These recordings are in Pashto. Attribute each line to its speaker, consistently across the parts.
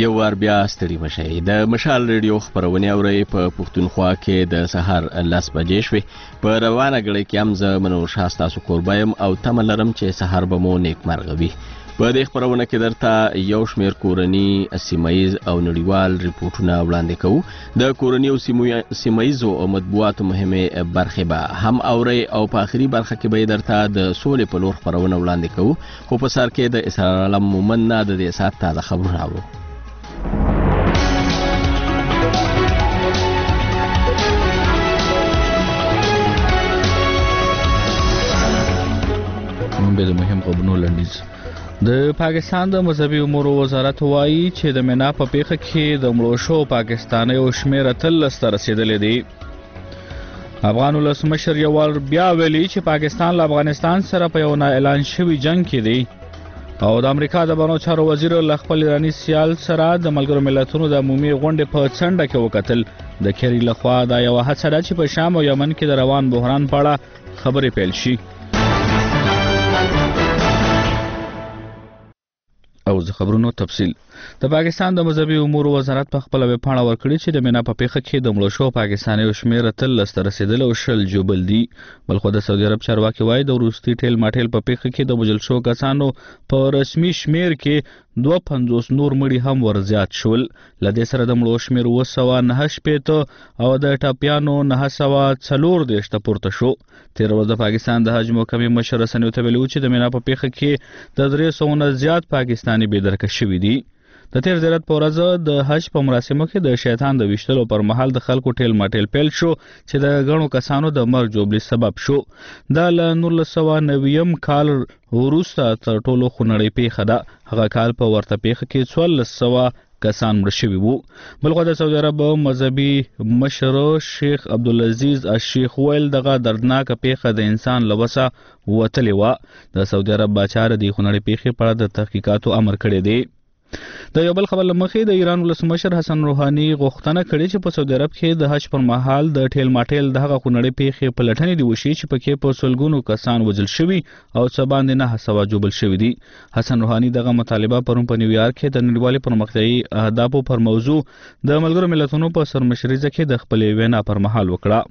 Speaker 1: یو وار بیا ستړي مشئ. د مشال ریډیو خپرونې اورئ په پښتونخوا کې د سهار 10 بجې شوې. په روانه غړي کې هم زه منور شاه ستاسو کوربه یم او تمه لرم چې سهار به مو نیکمرغه وي. په دې خپرونه کې درته یو شمېر کورني سیمهییز او نړیوال ریپورټونه وړاندې کوو. د کورني او سیمهییزو مطبوعاتو مهمې برخې به هم اورئ او په آخري برخه کې به درته د سولې په لور خپرونه وړاندې کوو. خو په سر کې د اسرار عالم مومن نه د دې ساعت تازه خبرونه اورو.
Speaker 2: به د مهم خبرونو لنډیز. د پاکستان د مذهبي امورو وزارت وایي چې د مینا په پیښه کې د مړو شو پاکستاني او شمېر 13 ته رسیدلې دي. افغان ولسمشر یو وار بیا ویلي چې پاکستان له افغانستان سره په یو نه اعلان شوی جنگ کې دی او د امریکا د بهرنیو چارو وزیر له خپل ایراني سیال سره د ملګرو ملتونو د عمومي غونډې په څنډه کې وکتل. د کیری لخوا دا یو هڅه ده چې په شام او یمن کې د روان بحران په اړه خبرې پیل شي. او د خبرونو تفصیل. د پاکستان د مذهبي امور وزارت په خپل ویب پاڼه ورکړي چې د مینا په پیښه کې د مړو شو پاکستاني او شمېر 13 ته رسیدل او شل جوبل دي. بلخو د سعودي عرب چارواکي وایي د وروستي ټیل ماټیل په پیښه کې د وژل شو کسانو په رسمي شمېر کې 52 نور مړي هم ورزیات شول. لدې سره د مړو شمېر 998 او د ټاپیانو 940 ته پورته شو. تیر ورځ د پاکستان د حج محکمې مشر رسنیو ته ویلي چې د مینا په پیښه کې د 300 نه زیات پاکستاني بېدرکه شوي دي. د تیر زیارت په ورځ د حج په مراسمو کې د شیطان د ویشتلو پر مهال د خلکو ټیل ماټیل پیل شو چې د غنو کسانو د مرګ جوړبلي سبب شو. دا له 1990 کال وروسته تر ټولو خونړۍ پیښه ده. هغه کال په ورته پیښه کې 1400 کسان مړه شوي وو. بلخو د سعودي عرب مذهبي مشر شیخ عبدالعزیز الشیخ ویل دغه دردناکه پیښه د انسان له وسه وتلې وه. د سعودي عرب باچا د خونړۍ پیښې په اړه د تحقیقاتو امر کړی دی. د یو بل خبر لمخې د ایران ولسمشر حسن روحاني غوښتنه کړې چې په سعودي عرب کې د حج پر مهال د ټیل ماټیل دغه خونړۍ پیښې په لټنې دی وشي چې پکې په سلګونو کسان وژل شوي او څه باندې 900 جوبل شوي دي. حسن روحاني دغه مطالبه پرون په نیویارک کې د نړیوالې پرمختیایي اهدافو پر موضوع د ملګرو ملتونو په سرمشرۍ کې د خپلې وینا پر مهال وکړه.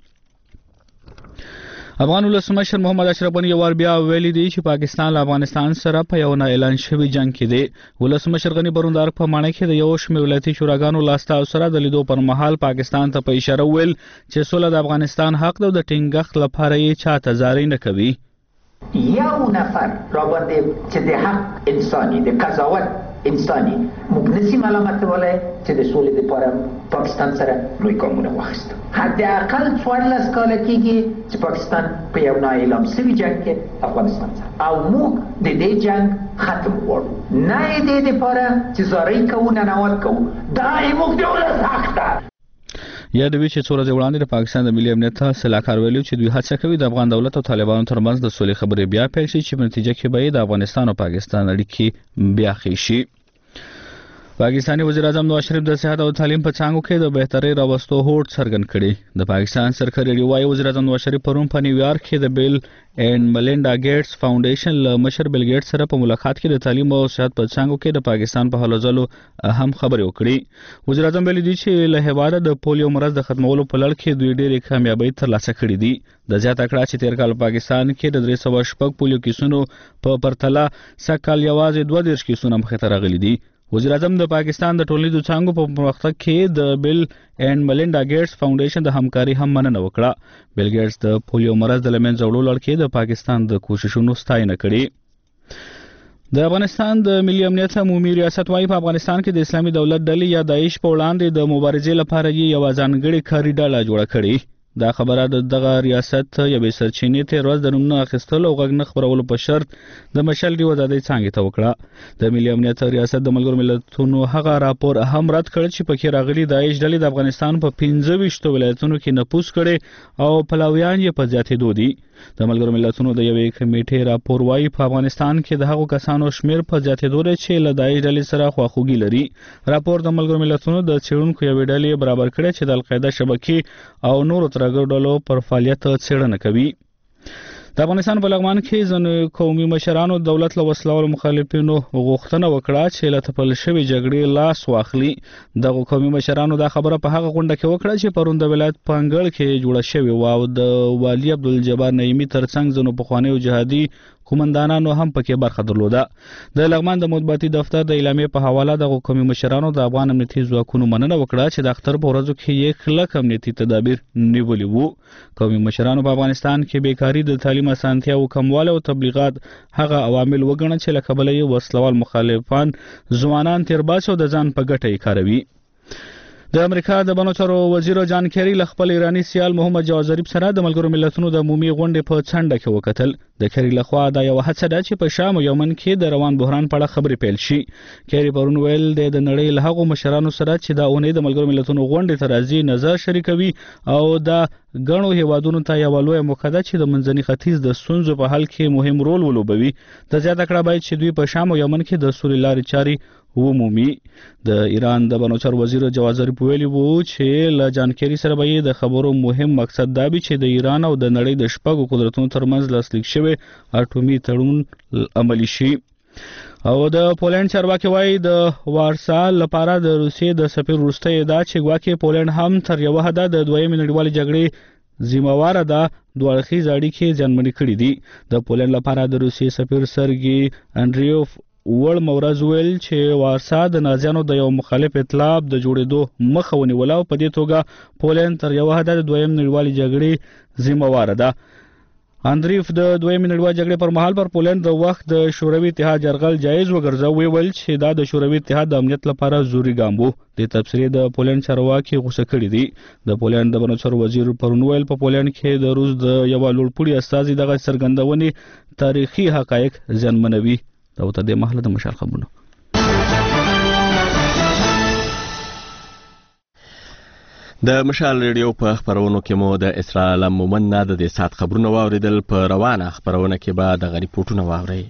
Speaker 2: افغان ولسمشر محمد اشرف غني یو وار بیا ویلي دی چې پاکستان له افغانستان سره په یو نه اعلان شوی جنگ کې دی. ولسمشر غني پروندار په مانه کې د یو شمېر ولایتي شوراګانو لاسته او سره د لیدو پر مهال پاکستان ته په اشاره ویل چې سوله د افغانستان حق د ټینګښت لپاره یې چاته زارۍ نه کوي.
Speaker 3: یو نفر را باندې چې د حق انساني د قضاوت انساني موږ نسی ملامتولی چې د سولې لپاره پاکستان سره لوی ګامونه واخیستو. حداقل 14 کاله کېږي چې پاکستان په یو نا اعلان شوي جنګ کې افغانستان سره او موږ د دې جنګ ختم غواړو. نه یې دې دپاره چې زارۍ کوو ننوات کوو. دا یې موږ د ولس حق ده.
Speaker 2: یاد وی چې څو ورځې وړاندې د پاکستان د ملي امنیت سلاکار ویلي چې دوی هڅه کوي د افغان دولت او طالبانو ترمنځ د سولې خبرې بیا پیل شي چې په نتیجه کې به د افغانستان او پاکستان اړیکې بیا ښې شي. پاکستاني وزیر اعظم نواز شریف د صحت او تعلیم په څانګو کې د بهترۍ راوستو هوډ څرګند کړي. د پاکستان سرکاري ریډیو وزیر اعظم نواز شریف پرون په نیویارک کې د بیل اینڈ ملینډا ګیټس فاونډیشن له مشر بیل ګیټس سره په ملاقات کې د تعلیم او صحت په څانګو کې د پاکستان په هلو ځلو اهم خبرې وکړي. وزیر اعظم ویلي دی چې له هیواده د پولیو مرض د ختمولو په لړ کې دوی ډېرې کامیابۍ ترلاسه کړې دي. د زیاته کړه چې تیر کال پاکستان کې د 306 پولیو کیسونو په پرتله سږ کال یوازې 22 کیسونه مخې ته راغلي دي. وزیر اعظم د پاکستان د ټولنیزو څانګو په پرمختګ کې د بیل اینڈ ملینډا ګیټس فاونډیشن د همکاري هم مننه وکړه. بیل ګیټس د پولیو مرض د له منځه وړلو لړ کې د پاکستان د کوششونو ستاینه کړې. د افغانستان د ملي امنیت عمومي ریاست وايي په افغانستان کې د اسلامي دولت ډلې یا داعش په وړاندې د مبارزې لپاره یې یوه ځانګړې کاري ډله جوړه کړې. دا خبره د دغه ریاست یوې سرچینې تېر ورځ د نوم نه اخیستلو او غږ نه خپرولو په شرط د مشل ډیو ازادۍ څانګې ته وکړه. د ملي امنیت ریاست د ملګرو ملتونو هغه راپور هم رد کړ چې پکې راغلي داعش ډلې د افغانستان په 25 ولایتونو کې نفوذ کړي او پلاویان یې په زیاتېدو دي. د ملګرو ملتونو د یوې کمیټې راپور وايي په افغانستان کې د هغو کسانو شمېر په زیاتېدو دی چې له داعش ډلې سره خواخوږي لري. راپور د ملګرو ملتونو د څېړونکو یوې ډلې برابر کړی چې د القاعده شبکې او نورو ترهګرو ډلو پر فعالیت څېړنه کوي. د افغانستان په لغمان کې ځینو قومي مشرانو دولت له وسلوالو مخالفینو غوښتنه وکړه چې له تپل شوې جګړې لاس واخلي. دغه قومي مشرانو دا خبره په هغه غونډه کې وکړه چې پرون د ولایت په انګړ کې جوړه شوې وه او د والي عبدالجبار نعیمي ترڅنګ ځینو پخوانیو جهادي قومندانانو هم پکې برخه درلوده. د لغمان د مطبوعاتي دفتر د اعلامیې په حواله د قومي مشرانو د افغان امنیتي ځواکونو مننه وکړه چې د اختر په ورځو کې یې کلک امنیتي تدابیر نیولي وو. قومي مشرانو په افغانستان کې بیکاري، د تعلیم اسانتیا او کموالی او تبلیغات هغه عوامل وګڼل چې له کبله یې وسلوال مخالفان ځوانان تیرباسي او د ځان په ګټه یې کاروي. د امریکا د بانو چارو وزیر جان کیری له خپل ایرانی سیال محمد جواد ظریف سره د ملګرو ملتونو د عمومي غونډې په څنډه کې وکتل. د کیری لخوا دا یو هڅه ده چې په شام او یمن کې د روان بحران په اړه خبرې پیل شي. کیری پرون ویل د نړۍ له هغو مشرانو سره چې دا اونۍ د ملګرو ملتونو غونډې ته راځي نظر شریکوي او دا ګڼو هیوادونو ته یو لویه موقع ده چې د منځني ختیځ د ستونزو په حل کې مهم رول ولوبوي. د زیاته کړه باید چې دوی په شام او یمن کې د سولې لارې چارې ومومي. د ایران د بانو چارو وزیر جواد ظریف ویلي وو چې له جان کیری سره به د خبرو مهم مقصد دا وي چې د ایران او د نړۍ د شپږو قدرتونو ترمنځ لاسلیک شوی اټومي تړون عملي شي. او د پولند چارواکي وایي د وارسا لپاره د روسیې د سفیر وروسته دا چې ګواکې پولند هم تر یو حده د دویمې نړیوالې جګړې ذمہواره ده دوه اړخیزې اړیکې زیانمنې کړي دي. د پولند لپاره د روسیې سفیر سرګي انډریوف وړ مورز ویل چې وارسا د نازیانو د یو مخالف ائتلاف د جوړېدو مخه ونیوله او په دې توګه پولند تر یو حده د دویم نړیوالې جګړې ذمہواره ده. اندریف د دویم نړیوالې جګړې پر مهال پر پولند د وخت د شوروي اتحاد یرغل جایز وګرځاوه. ویل چې دا د شوروي اتحاد د امنیت لپاره زوري ګام وو. د تبصرې د پولند چارواکي غوسه کړي دي. د پولند د بانو چارو وزیر پرون ویل په پولند کې د روس د یو لوړپوړي استازي دغه څرګندونې تاریخي حقایق زیانمنوي. دا وته د محله د مشال خبرونه.
Speaker 1: د مشال ریډیو په خبرونو کې مو د اسرائیل مومن نه د سات خبرونه واوریدل. په روانه خبرونه کې به د غریب پټونه واوري.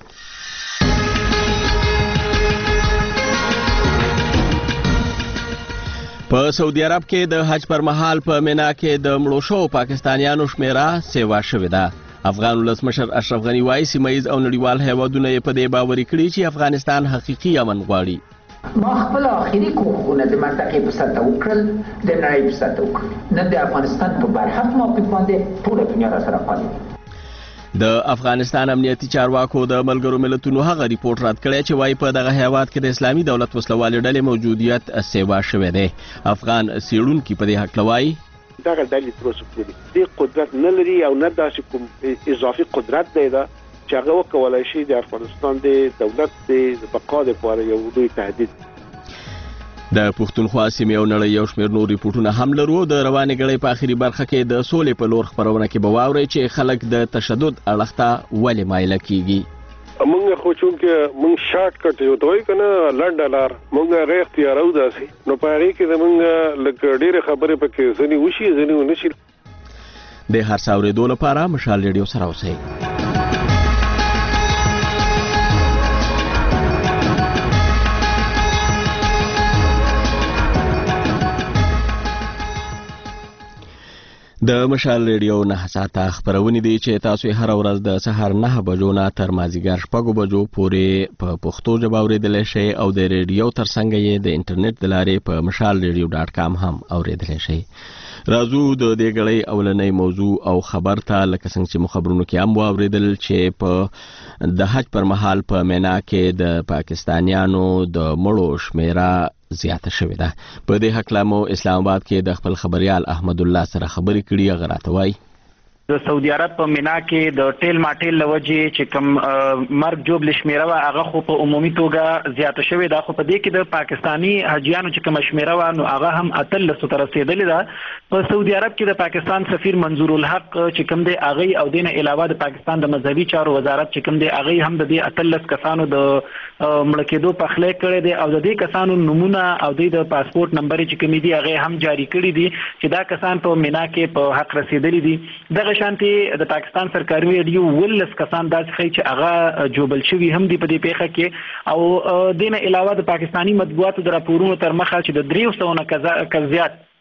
Speaker 1: په سعودي عرب کې د حج پر مهال په مینا کې د مړو شو پاکستانیانو شمیره سیوا شوې ده. افغان ولسمشر اشرف غنی وایي سیمه ییز او نړیوال هیوادونه یې په دې باوري کړي چې افغانستان حقیقي امن غواړي.
Speaker 3: ما خپل آخري کوښښونه د منطقې په سطحه وکړل، د نړۍ په سطحه وکړل. نن د افغانستان په برحق موقف باندې ټوله دنیا را سره خالي.
Speaker 1: د افغانستان امنیتي چارواکو د ملګرو ملتونو هغه ریپورت رد کړی چې وایي په دغه هیواد کې د اسلامي دولت وسلوالې ډلې موجودیت سیوا شوی دی. افغان څېړونکي په دې هکله وایي
Speaker 4: دغه ډلې تر اوسه پورې دې قدرت نه لري او نه داسې کوم اضافي قدرت دی دا چې هغه وکولای شي د افغانستان د دولت د بقا لپاره یو لوی تهدید.
Speaker 1: د پښتونخوا سیمې او نړۍ یو شمېر نور ریپورټونه هم لرو. د روانې ګړۍ په آخري برخه کې د سولې په لور خپرونه کې به واورئ چې خلک د تشدد اړخ ته ولې مایله کیږي.
Speaker 5: مونږ خو چونکې مونږ شارټ کټ یو دوی کنه لنډه لار مونږ هغه اختیارو داسي نو په هغه کې مونږ لکه ډېر خبرې پکې ځنی وشي ځنی ونشي.
Speaker 1: د هر څاورېدو لپاره مشال ریډیو سره اوسئ. د مشال ریډیو 9 ساعته خبرونه دي چې تاسو هر ورځ د سهار 9 بجو نه تر مازیګر 6 بجو پورې په پښتو ژبه اوریدل شي او د ریډیو ترڅنګ یې د انټرنیټ د لارې په mashalradio.com هم اوریدل شي. راځو د دې غړې اولنۍ موضوع او خبر ته لکه څنګه چې مخبرونو کې هم واوریدل چې په د حج پر مهال په مینا کې د پاکستانیانو د مړو شمیره زیاته شوې ده. په دې حق لامو اسلام آباد کې د خپل خبريال احمد الله سره خبرې کړي. هغه راته وایي
Speaker 6: د سعودي عرب په مینا کې د ټیل ماټیل لوجې چې کوم مرګ جوب لشمیره وا هغه خو په عمومي توګه زیاته شوې ده. خو په دې کې د پاکستانی حجیانو چې کوم شمیره وا نو هغه هم اتل تر رسیدلې ده. په سعودي عرب کې د پاکستان سفیر منظور الحق چې کوم دی هغه او دینه علاوه د پاکستان د مذهبي چارو وزارت چې کوم دی هغه هم د دې اتل کسانو د مړ کېدو په خلې کړي دي او د دې کسانو نمونه او د پاسپورت نمبر چې کوم دی هغه هم جاری کړي دي چې دا کسان په مینا کې په حق رسیدلي دي. دغه شانتي د پاکستان سرکاري ریډیو ولس کسان داسې خي چې هغه جوبل شوی هم دی په دې پیښه کې او دینه علاوه د پاکستانی مطبوعاتو د راپورونو تر مخه چې د 300 نه زیات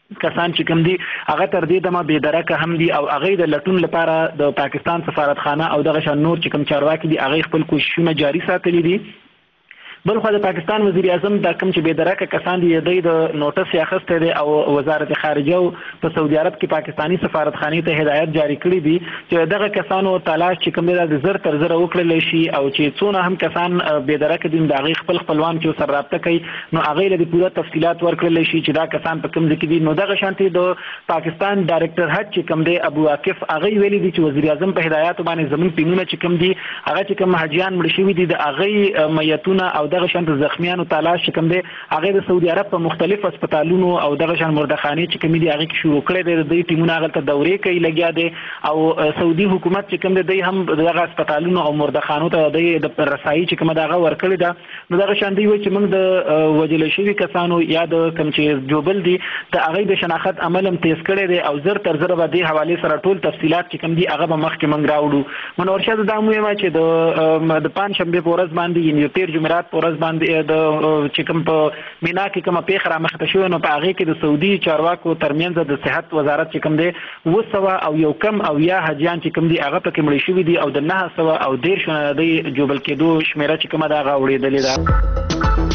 Speaker 6: کسان چې کوم دي هغه تر دې دمه بې درکه هم دي او هغه د لټون لپاره د پاکستان سفارتخانه او دغه شان نور چې کوم چارواکي دي هغه خپل کوششونه جاري ساتلي دي. بل خو د پاکستان وزیر اعظم دا کوم چې بې درکه کسان دي د نوټس یې اخیستی دی او وزارت خارجه په سعودي عرب کې پاکستاني سفارتخانې ته هدایت جاری کړی دي چې دغه کسانو تلاش چې کوم دی د زر تر زره وکړلی شي او چې څونه هم کسان بې درکه دي د هغې خپل خپلوان چې ورسره رابطه کوي نو هغې له د پوره تفصیلات ورکړلی شي چې دا کسان په کوم ځای کې دي. نو دغه شانتې د پاکستان ډایرکټر حج چې کوم دی ابو عاکف هغې ویلي دي چې وزیر اعظم په هدایاتو باندې زموږ پینونه چې کوم دي هغه چې کوم حاجیان مړه شوي دي د هغې میتونه او دغه شان د زخمیانو تلاش چې کوم دی هغه د سعودي عرب په مختلف هسپتالونو او دغه شان مردخانې چې کوم دي هغه کې شروع کړی دی د دې ټیمونه هغه ته دورې کوي لګیا دي او سعودي حکومت چې کوم دی هم دغه هسپتالونو او مردخانو ته د رسایي چې کوم دغه ورکړی ده. نو دغه شان دی چې موږ د وجل شوي کسانو یا د کوم چې جوبل دي د هغه د شناخت عمل هم تیز کړی دی او زر تر زر به د حواله سره ټول تفصيلات چې کوم دي هغه به مخکې موږ راوړو. منورشاه د دامو چې د پنځشنبه په ورځ باندې یعنی تیر جمعرات په ورځ باندې د چې کوم په مینا کې کومه پیښه رامخته شوې نو په هغه کې د سعودي چارواکو ترمنځ د صحت وزارت چې کوم دی 200 او یو کم او یا حجیان چې کوم دي هغه پکې مړ شوي دي او د 900 او 150 د جوبل کېدو شمیره چې کومه دا غوړېدلې ده.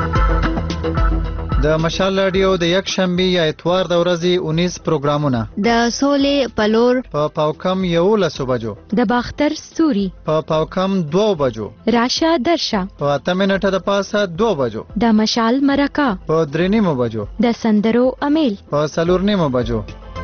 Speaker 7: د مشال رادیو د یک شنبه یا اتوار د ورځې 19 پروګرامونه
Speaker 8: د سولې پلور
Speaker 7: په پاوکم 11 بجو،
Speaker 8: د باختر ستوري
Speaker 7: په پاوکم 2 بجو،
Speaker 8: راشه درشه
Speaker 7: په 8 منټه د پاسه 2 بجو،
Speaker 8: د مشال مرکه
Speaker 7: په 3 بجو،
Speaker 8: د سندرو امیل
Speaker 7: په 4 بجو.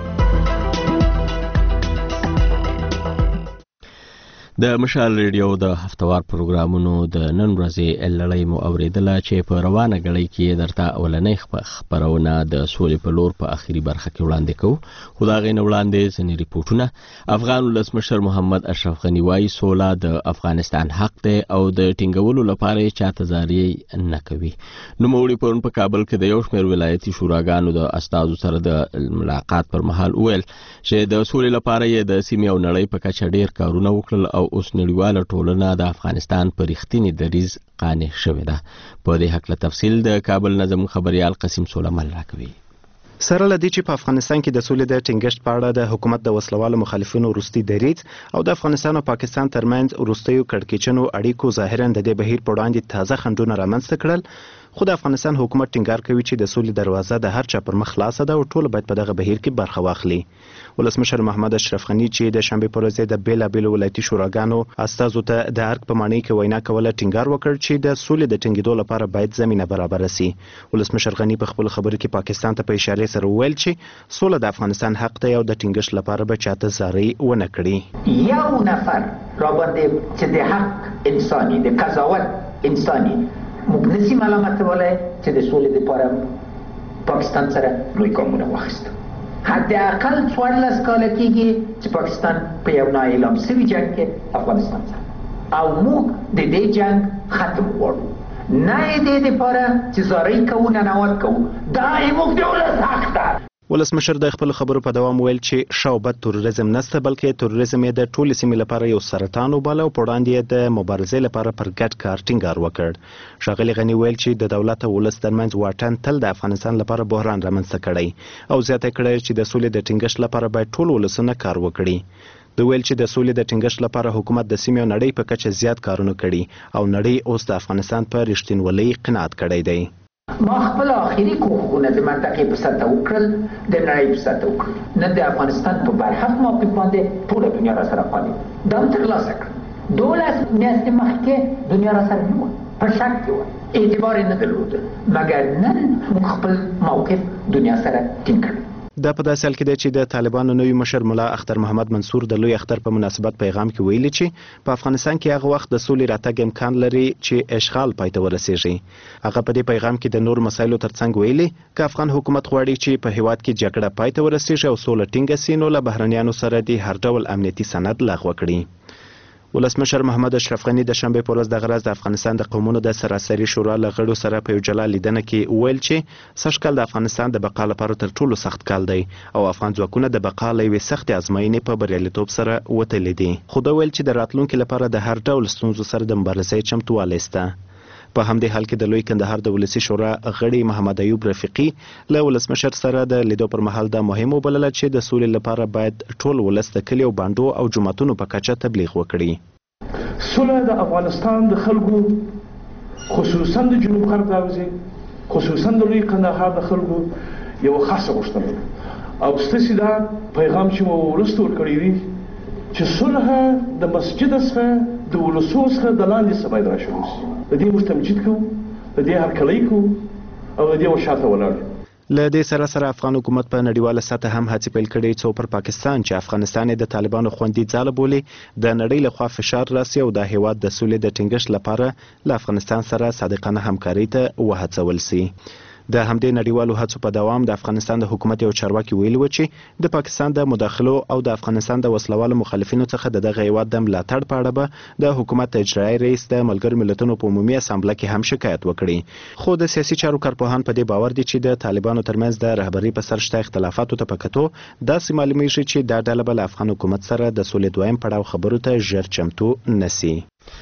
Speaker 1: د مشال ریډیو د هفتوار پروګرامونو د نن ورځې لړۍ مو اوریدله چې په روانه غړۍ کې درته اولنۍ خبرونه د سولې په لور په اخیری برخه کې وړاندې کوو. خو دا غي نه وړاندې ځینې ریپورتونه. افغان ولسمشر محمد اشرف غنی وايي سوله د افغانستان حق دی او د ټینګولو لپاره چاته زاري نه کوي. نو موري پرون په کابل کې د یو شمېر ولایتي شوراګانو د استادو سره د ملاقات پر مهال ویل چې د سولې لپاره یې د سیمې او نړۍ په کچه ډیر کارونه وکړل او اوس نړیواله ټولنه د افغانستان پر رښتینی دریځ قانع شوې ده. په دې حق له تفصیل د کابل نظم خبريال قاسم سولمان راکوي.
Speaker 9: سره لدی چې په افغانستان کې د سولې د ټینګښت په اړه د حکومت د وسلوالو مخالفینو وروستي دریځ او د افغانستان او پاکستان ترمنځ وروستیو کړکېچنو اړیکو ظاهرا د دې بهیر په وړاندې تازه خنډونه رامنځته کړل. خو د افغانستان حکومت ټینګار کوي چې د سولې دروازه د هر چا پر مخ خلاصه ده او ټول باید په دغه بهیر کې برخه واخلي. ولسمشر محمد اشرف غنی چې د شنبه پر ورځ د بیلابیلو ولایتي شوراګانو استازو ته د ارګ په معنی کې وینا کوله ټینګار وکړ چې د سولې د ټینګېدو لپاره باید زمينه برابر شي. ولسمشر غنی په خپل خبرو کې پاکستان ته په اشاره سره ویل چې سوله د افغانستان حق دی او د ټینګښت لپاره به چاته زاري ونه کړي.
Speaker 3: یو نفر را باندې چې د حق انساني د قضاوت انساني موږ نسی ملامتولای چې د سولې لپاره پاکستان سره لوی ګامونه واخیستل. حداقل 14 کال کېږي چې پاکستان په یو نااعلان شوي جنګ کې افغانستان سره او موږ د دې جنګ ختم غواړو. نه یې د دې لپاره چې زارۍ کوو ننوات کوو. دا زموږ د ولس حق ده.
Speaker 9: ولسمشر د خپل خبرو په دوام ویل چې شوبت تروریزم نسته بلکې تروریزم یې د ټولې سیمې لپاره یو سرطان وباله او په وړاندې یې د مبارزې لپاره پر ګډ کار ټینګار وکړ. ښاغلي غني ویل چې د دولت او ولس ترمنځ واټن تل د افغانستان لپاره بحران رامنځته کړی او زیاته کړی چې د سولې د ټینګښت لپاره باید ټول ولسونه کار وکړي. د ویل چې د سولې د ټینګښت لپاره حکومت د سیمې او نړۍ په کچه زیات کارونه کړي او نړۍ اوس د افغانستان په رښتینولۍ قناعت کړی دی.
Speaker 3: ما خپل آخري کوښښونه د منطقې په سطح وکړل، د نړۍ په سطح وکړل. نن د افغانستان په برحق موقف باندې ټوله دنیا را سره خالي دا هم ترلاسه کړل. 12 میاشتې مخکې دنیا را سره نه وه، په شک کې وه، اعتبار یې نه درلوده، مګر نن موږ خپل موقف دنیا سره ټینګ کړ.
Speaker 9: دا په داسې حال کې دی چې د طالبانو نوی مشر ملا اختر محمد منصور د لوی اختر په مناسبت پیغام کې ویلي چې په افغانستان کې هغه وخت د سولې راتګ امکان لري چې اشغال پای ته ورسیږي. هغه په دې پیغام کې د نور مسایلو ترڅنګ ویلي چې افغان حکومت غواړي چې په هیواد کې جګړه پای ته ورسیږي او سوله ټینګه سي نو له بهرنیانو سره د هر ډول امنیتي سند لغوه کړي. ولسمشر محمد اشرف غنی د شنبه په ورځ د غرض د افغانستان د قومونو د سراسري شورا له غړو سره په یو جلا لیدنه کې ویل چې سږکال د افغانستان د بقا لپاره تر ټولو سخت کال دی او افغان ځواکونه د بقا له یوې سختې ازموینې په بریالیتوب سره وتلي دي. خو دا ویل چې د راتلونکي لپاره د هر ډول ستونزو سره د مبارزې چمتووالی شته. په همدې حال کې د لوی کندهار د ولسی شورا غړي محمد ایوب رفیقي له ولسمشر سره د لیدو پر مهال د مهم وبلل چې د سولې لپاره باید ټول ولس د کلیو باندو او جماعتونو په کچه تبلیغ وکړي.
Speaker 10: سوله د افغانستان د خلکو خصوصا د جنوب غرب د حوزې خصوصا د لوی کندهار د خلکو یو خاصه غوښتنه او ستاسو دا پیغام چې مو ورسته ورکړی دی چې صلح د مسجد څخه د ولسو څخه د لاندې سبا درا شروع شي. د دې مستمجد کو د دې هرکلی کو او د دې وشاته ولاړ.
Speaker 9: له دې سره افغان حکومت په نړیواله سطح هم هڅې پیل کړې څو پر پاکستان چې افغانستان د طالبانو خوندي ځاله بولي د نړۍ له خوا فشار راسي او د هیواد د سولې د ټینګښت لپاره له افغانستان سره صادقانه همکاري ته وهڅول سي. د همدې نړیوالو هڅو په دوام د افغانستان د حکومت یو چارواکي ویلي و چې د پاکستان د مداخلو او د افغانستان د وسلوالو مخالفینو څخه دغه هیواد د ملاتړ په اړه به د حکومت اجرایي رئیس د ملګرو ملتونو په عمومي اسامبله کې هم شکایت وکړي. خو د سیاسي چارو کارپوهان په دې باور دي چې د طالبانو ترمنځ د رهبري په سر شته اختلافاتو ته په کتو داسې معلومیږي چې دا ډله به له افغان حکومت سره د سولې دویم پړاو خبرو ته ژر چمتو نسی.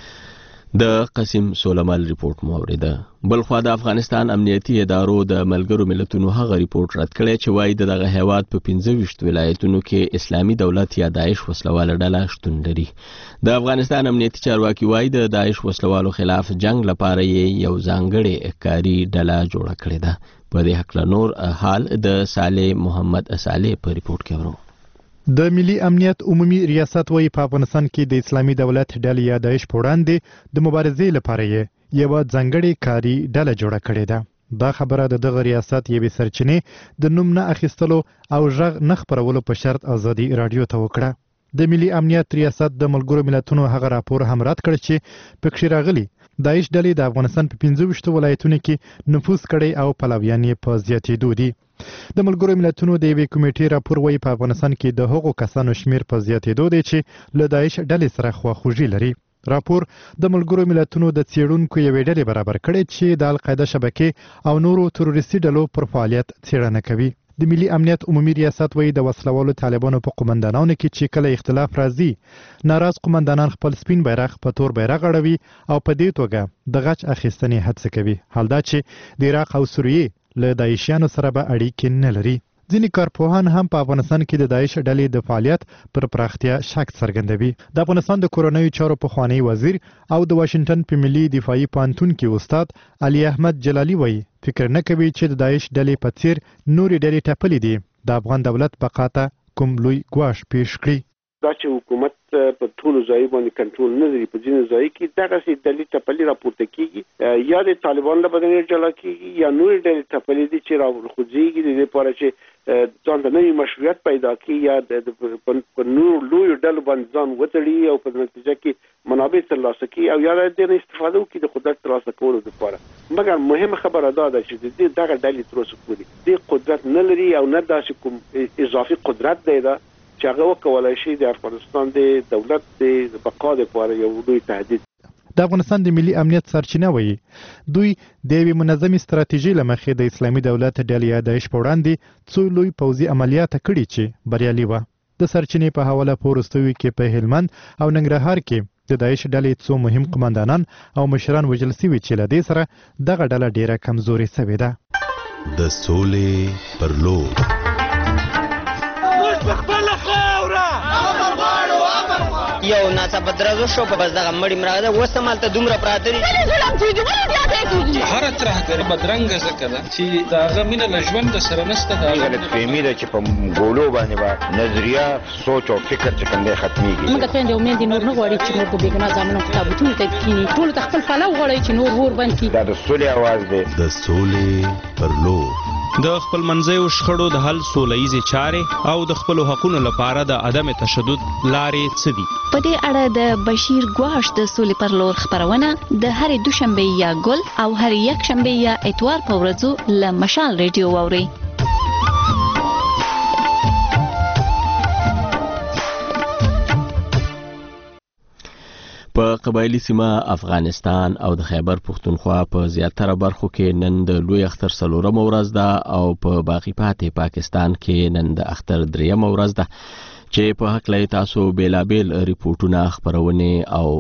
Speaker 1: د قسم سولمال ریپورت مو اوریده. بلخوا د افغانستان امنیتي ادارو د ملګرو ملتونو هغه ریپورت رد کړی چې وایي دغه هیواد په 15 ولایتونو کې اسلامي دولت یا داعش وسلواله ډله شتون لري. د افغانستان امنیتي چارواکي وایي د داعش وسلوالو خلاف جنگ لپاره یو ځانګړی کاري ډله جوړه کړې ده. په دې حق نور حال د صالح محمد صالح په ریپورت کې ورو.
Speaker 7: د ملي امنیت عمومي ریاست وایي په افغانستان کې د اسلامي دولت ډلې یا داعش په وړاندې د مبارزې لپاره یې یوه ځانګړې کاري ډله جوړه کړې ده. دا خبره د دغه ریاست یوې سرچینې د نوم نه اخیستلو او غږ نه خپرولو په شرط ازادي رادیو ته وکړه. د ملي امنیت ریاست د ملګرو ملتونو هغه راپور هم رد کړ چې پکې راغلي داعش ډلې د افغانستان په 15 ولایتونو کې نفوذ کړی او پلویان یې په زیاتېدو دي. د ملګرو ملتونو د یوې کمیټې راپور وایي په افغانستان کې د هغو کسانو شمیر په زیاتېدو دی چې له داعش ډلې سره خواخوږي لري. راپور د ملګرو ملتونو د څېړونکو یوې ډلې برابر کړی چې د القاعده شبکې او نورو تروریستي ډلو پر فعالیت څېړنه کوي. د ملي امنیت عمومي ریاست وایي د وسلوالو طالبانو په قومندانانو کې چې کله اختلاف راځي ناراض قومندانان خپل سپین بیرغ په تور بیرغ اړوي او په دې توګه د غچ اخیستنې هڅه کوي. حال دا چې د عراق او سوریې له داعشیانو سره به اړیکې نه لري. ځینې کارپوهان هم په افغانستان کې د داعش ډلې د فعالیت پر پراختیا شک څرګندوي. د افغانستان د کورنیو چارو پخوانی وزیر او د واشنگټن په ملي دفاعي پوهنتون کې استاد علي احمد جلالي وایي فکر نه کوي چې د داعش ډلې په څیر نورې ډلې ټپلې دي د افغان دولت بقا ته کوم لوی ګواښ پیښ کړي.
Speaker 4: دا چې حکومت په ټولو ځای باندې کنټرول نه لري په ځینو ځای کې دغه سي ډلې ټپلې راپورته کیږي یا د طالبان له بدن ډله کیږي یا نور ډلې ټپلې دي چې راخوځيږي د لپاره چې ځان د نوې مشروعیت پیدا کړي یا د نور لوی ډلو باندې ځان وتړي او په نتیجه کې منابع ترلاسه کړي او یا د استفاده وکړي د قدرت ترلاسه کولو لپاره. مګر مهمه خبره دا ده چې دغه ډلې تر اوسه پورې د قدرت نه لري او نه داسې کوم اضافي قدرت دی چې هغه وکولای شي د افغانستان د دولت د بقا لپاره یو لوی تهدید.
Speaker 7: د افغانستان د ملي امنیت سرچینه وایي دوی د یوې منظمې ستراتیژۍ له مخې د اسلامي دولت ډلې یا داعش په وړاندې څو لوی پوځي عملیات کړي چې بریالي وه. د سرچینې په حواله په وروستیو کې په هلمند او ننګرهار کې د داعش ډلې څو مهم قماندانان او مشران وژل شوي چې له دې سره دغه ډله ډیره کمزورې شوې ده.
Speaker 11: د سولې پر لور
Speaker 12: یو ناڅاپه درزو شو په بس دغه مړی مراغه ده اوس هم هلته دومره پراته دي.
Speaker 13: هره ترهګري بدرنګه ځکه ده چې د هغه مینه له ژوند سره نشته. د
Speaker 14: غلطفهمي ده چې په ګولو باندې به نظریه سوچ او فکر چې کوم دی ختمیږي.
Speaker 15: موږ ته د امید نور نه غواړي چې نور په بېګناه ځانونه په تابوتونو ته کښیني. ټولو ته خپل پلو غواړي چې نور اور بند کړي.
Speaker 14: دا د سولې اواز دی.
Speaker 11: د سولې پر لور
Speaker 16: د خپل منځیو شخړو د حل سولهییزې چارې او د خپلو حقونو لپاره د عدم تشدد لارې څه دي؟
Speaker 17: په دې اړه د بشیر ګواښ د سولې پر لور خپرونه د هرې دوشنبې یا ګل او هرې یکشنبې یا اتوار په ورځو له مشال ریډیو واورئ.
Speaker 1: په قبایلی سیمه افغانستان او د خیبر پښتونخوا په زیاتره برخو کې نن د لوی اختر څلورمه ورځ ده او په باقي پاتې پاکستان کې نن د اختر دریمه ورځ ده چې په حق لای تاسو بیلابل ریپورتونه خبرونه او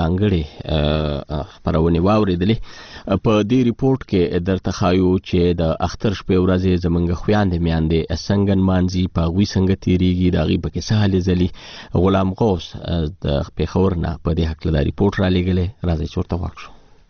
Speaker 1: ځانګړي خبرونه واوریدلې په دې ریپورت کې درته خایو چې د اختر شپې ورځې زمونږ خويندې میاندې څنګه مانځي په غوي څنګه تیریږي دا غي پکې سهال زلي غلام غوث د پیښور نه په دې حق لای ریپورت را لګلې راځي چورته واښو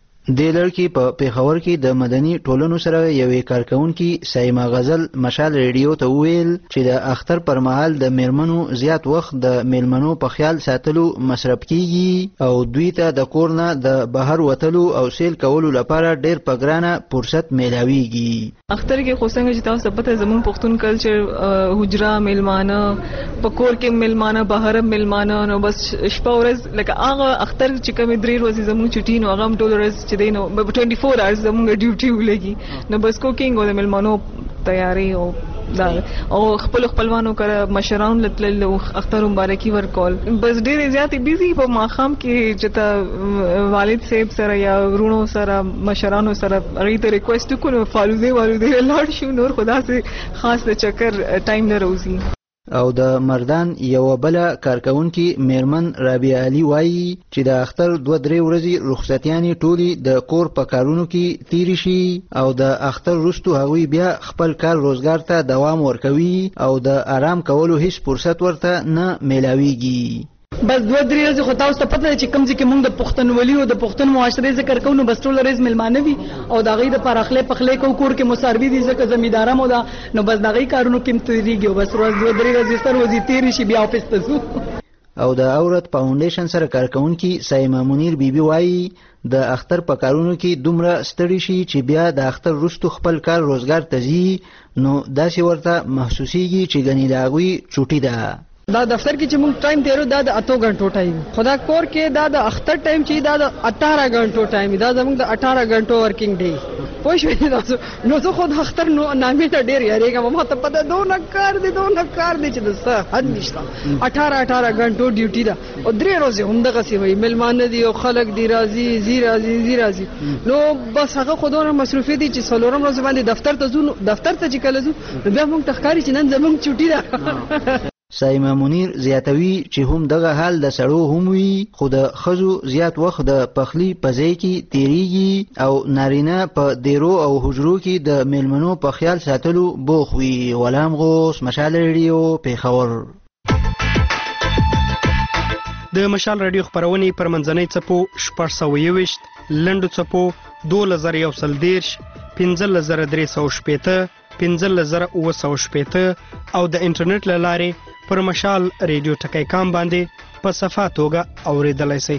Speaker 18: د لړکی په پیښور کې د مدني ټولنو سره یوې کارکونکي سایما غزل مشال ریډیو ته ویل چې د اختر پر مهال د میرمنو زیات وخت د میلمنو په خیال ساتلو مصرف کیږي او دوی ته د کور نه د بهر وتلو او سیل کولو لپاره ډیر په ګرانه فرصت میلاویږي.
Speaker 19: اختر کې خو څنګه چې تاسو پته زمون پښتون کلچر حجرا میلمانه په کور کې میلمانه بهر میلمانه نو بس شپه ورځ لکه هغه اختر چې کوم درې ورځې زمون چټي نو هغه ټول ورځ دینو 24 hours زموږ ډیوټي ولګي نو بس کوکینګ او د ملمانو تیاری او دا او خپلوانو کړه مشران لتل اختر مبارکي ورکول بس ډېر زیات بیزی په ماخام کې چې والد صاحب سره یا ورونو سره مشرانو سره غي ته ریکوست کوو فالوده لاړ شو نور خدا سي خاص د چکر ټایم نه روزي.
Speaker 18: او د مردان یو بل کارکونکي میرمن رابعه علي وایي چې د اختر 2-3 ورځې رخصتیانې ټولي د کور په کارونو کې تیری شي او د اختر وروسته هغوی بیا خپل کار روزګار ته دوام ورکوي او د آرام کولو هیڅ فرصت ورته نه میلاویږي.
Speaker 20: بس 2-3 ورځې خو تاسو ته پته چې کوم ځکه موږ د پښتونولي او د پښتون معاشري ذکر کوو نو بس ټول ورځ ملمانه وي او دا غي د پرخلې پخلې کو کور کې مساروي دي ځکه زمیدارم او دا نو بس دا غي کارونو کې تیریږي بس ورځ 2-3 ورځې ستر ورځې تیری شي بیا افیس ته ځو.
Speaker 18: او د اورت فاونډیشن سره کارکونکي سایما منیر بیبي وایي د اختر په کارونو کې دومره ستړي شي چې بیا د اختر وروسته خپل کار روزګار ته ځي نو داسې ورته محسوسيږي چې غني لاغوي چوټي ده.
Speaker 20: دا دفتر کې چې موږ ټایم تیرو دا د 8 غنټو ټایم خدا کور کې دا د اختر ټایم چې دا د 18 غنټو ټایم دا زموږ د 18 غنټو ورکینګ ډے پوه شوې تاسو نو زه خود اختر نو نامې ته ډیر یریږم ما ته پته دونه کار دي چې د څه حد نشته 18 غنټو ډیوټي ده او 3 ورځې هم دغه سی وي ملمانه دي او خلک دي راځي نو بس هغه خودونه مصروفي دي چې څلورم ورځ باندې دفتر ته چې کله زو بیا موږ تخکاری چې نن زموږ چټي ده.
Speaker 18: سایما منیر زیاتوي چې هم دغه حال د سړو هم وي خو د خزو زیات وخت د پخلی په ځای کې تیریږي او نارینه په دیرو او حجرو کې د میلمنو په خیال ساتلو بوخ وي. غلام غوث مشال ریډیو پیښور.
Speaker 21: د مشال ریډیو خبرونه پر منځنۍ چپو 621 لندو چپو 2113 15315 15315 او د انټرنیټ لاره پر مشال ریډیو ټکی کام باندې په صفه توګه اوریدلای شئ.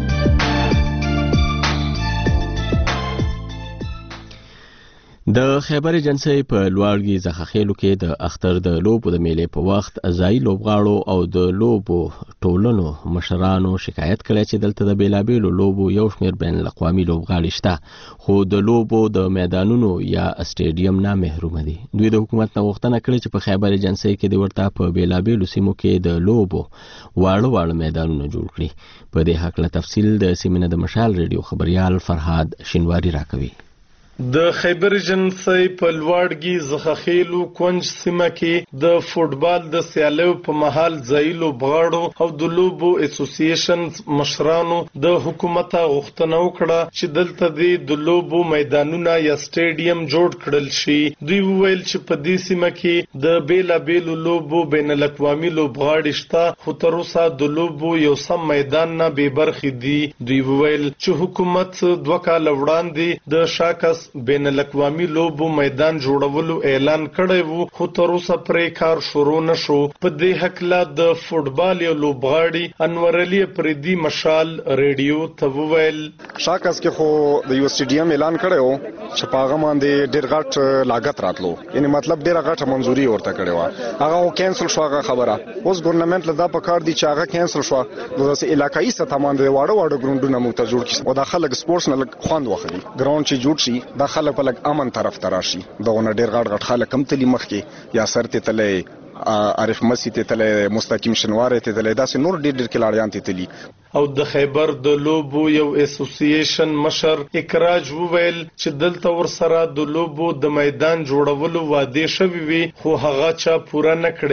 Speaker 1: د خیبر ایجنسی په لوړګي زخخېلو کې د اختر د لوبو د میلې په وخت ځای لوبغاړو او د لوبو ټولنو مشرانو شکایت کړی چې دلته د بیلابېلو لوبو یو شمېر بین الاقوامي لوبغاړي شته خو د لوبو د میدانونو یا سټیډیم نه محروم دي. دوی د حکومت نه غوښتنه کړې چې په خیبر ایجنسی کې د ورته په بیلابېلو سیمو کې د لوبو واړه میدانونه جوړ کړي. په دې حق له تفصیل د سیمینه د مشال ریډیو خبريال فرهاد شینواری راکوي.
Speaker 22: د خیبر ایجنسی په لوړګي زخخېلو کونج سیمه کې د فوټبال د سیالیو په محل ځای لوبغاړو او د لوبو اسوسییشن مشرانو د حکومت غوښتنه وکړه چې دلته د لوبو میدانونه یا سټیډیم جوړ کړل شي. دوی وویل چې په دې سیمه کې د بیلابېلو لوبو بین الاقوامي لوبغاړي شته خو تر اوسه د لوبو یو سم میدان نه بې برخې دي. دوی وویل چې حکومت 2 کال وړاندې د شاکس بین الاقوامي لوبو میدان جوړولو اعلان کړی وو خو تر اوسه پرې کار شروع نشو. په دې حق لا د فوټبال یو لوبغاړي انور علي پردي مشال ریډیو ته وویل
Speaker 23: شاکس کې خو د یو سټیډیم اعلان کړو چې په هغه باندې ډېر غټ لاګت راتلو یعنی مطلب ډېر غټه منځوري ورته کړې و هغه کینسل شو. هغه خبره اوس ګورنمنت له دا په کار دي چې هغه کینسل شو د علاقایي سطح باندې واړه ګراوندونه مو ته جوړ کړي او د خلک سپورتس نه خوند واخلي ګراوند چې جوړ شي د خلک په لګ امن طرف تراشي دغه ډېر غټ خلک کم تلی مخ کې یا سر ته تلې عارف مسجد ته تلې مستقیم شنوار ته تلې داسې نور ډېر کلاړیان ته تلی.
Speaker 22: او د خیبر د لوبو یو اسوسییشن مشر اکراج وویل چې دلته ورسره د لوبو د میدان جوړولو وعده شوی وي خو هغه چا پوره نه کړی.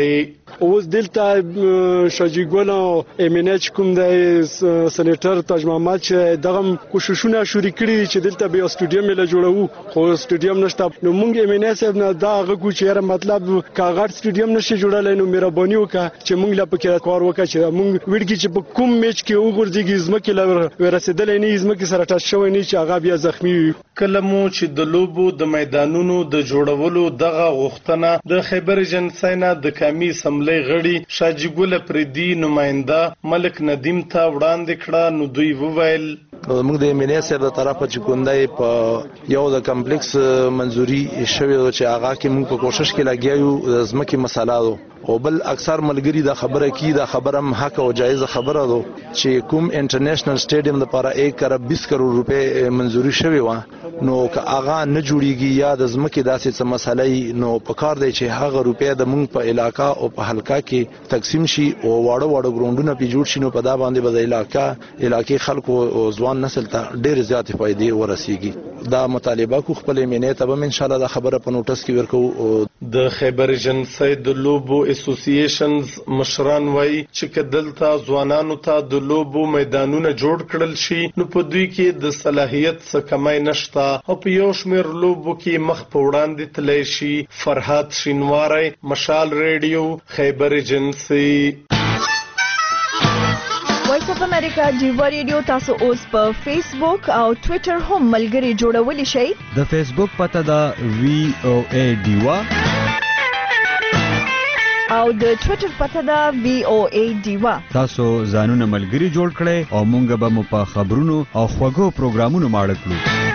Speaker 2: اوس دلته شاجیګول او امینچ کوم د سېنیټر تاج محمد چې دغه کوششونه شروع کړي چې دلته به سټډیوم له جوړو خو سټډیوم نشته نو موږ امینه صاحب نه دا غو چې مطلب کاغذ سټډیوم نشي جوړولای نو مهرباني وکړه چې موږ لا پکې کار وکړو چې موږ وړګي چې په کوم میچ کې وګورځي زمکه لور ورسېدل نه زمکه سره ټاس شوی نه چې هغه بیا زخمی وي
Speaker 22: کلمو چې د لوبو د میدانونو د جوړولو دغه غوښتنه د خیبر جنسینا د کمی سملې غړي شاجیګول پردي نماینده ملک ندیم ته وړاندې کړه نو دوی وویل
Speaker 5: موږ د امینه صاحب د طرفه چې کوندای په یو د کمپلیکس منزوري شوی چې هغه کې موږ په کوشش کې لګیایو زمکه مساله او بل اکثر ملګری دا خبره کی دا خبره هم حق او جایز خبره ده چې کوم انټرنیشنل سټیډیم لپاره 1.20 کروڑ روپے منزوري شوی و نو که هغه نه جوړیږي یا د زمکه داسې څه مسلې نو په کار دی چې هغه روپے د مونږ په علاقہ او په حلقہ کې تقسیم شي او واړه ګراوندونه په جوړ شي نو په دا باندې به علاقې خلکو او ځوان نسل ته ډېر زیات فائدې ورسیږي دا مطالبه کو خپل امینه ته به ان شاء الله دا خبره په نوټس کې ورکو
Speaker 22: د خیبر جنسي د لوبو اسوسییشنز مشران وایي چې کدلته ځوانانو ته د لوبو میدانونه جوړ کړل شي نو په دوی کې د صلاحیت څخه کمای نشته او په یو شمېر لوبو کې مخ په وړاندې تللی شي. فرهاد شینواری، مشال ریډیو، خیبر جنسي.
Speaker 6: وایس اف امریکا جیوا ریډیو تاسو اوس په فیسبوک او ټوئیټر هم ملګری جوړولی شئ.
Speaker 24: د فیسبوک پته ده VOA ډیوا
Speaker 6: او د ټوئیټر پته ده VOA ډیوا.
Speaker 24: تاسو ځانونه ملګری جوړ کړئ او مونږ به مو په خبرونو او خوږو پروګرامونو ماړه کړو.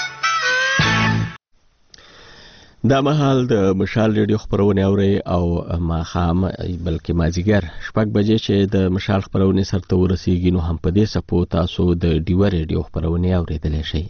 Speaker 1: دا مهال د مشال ریډیو خبرونه اوري او ماخام بلکې مازیګر 6 بجې چې د مشال خبرونه سرته ورسیږي نو هم په دې سپو تاسو د ډیوا ریډیو خبرونه اوریدلی شئ.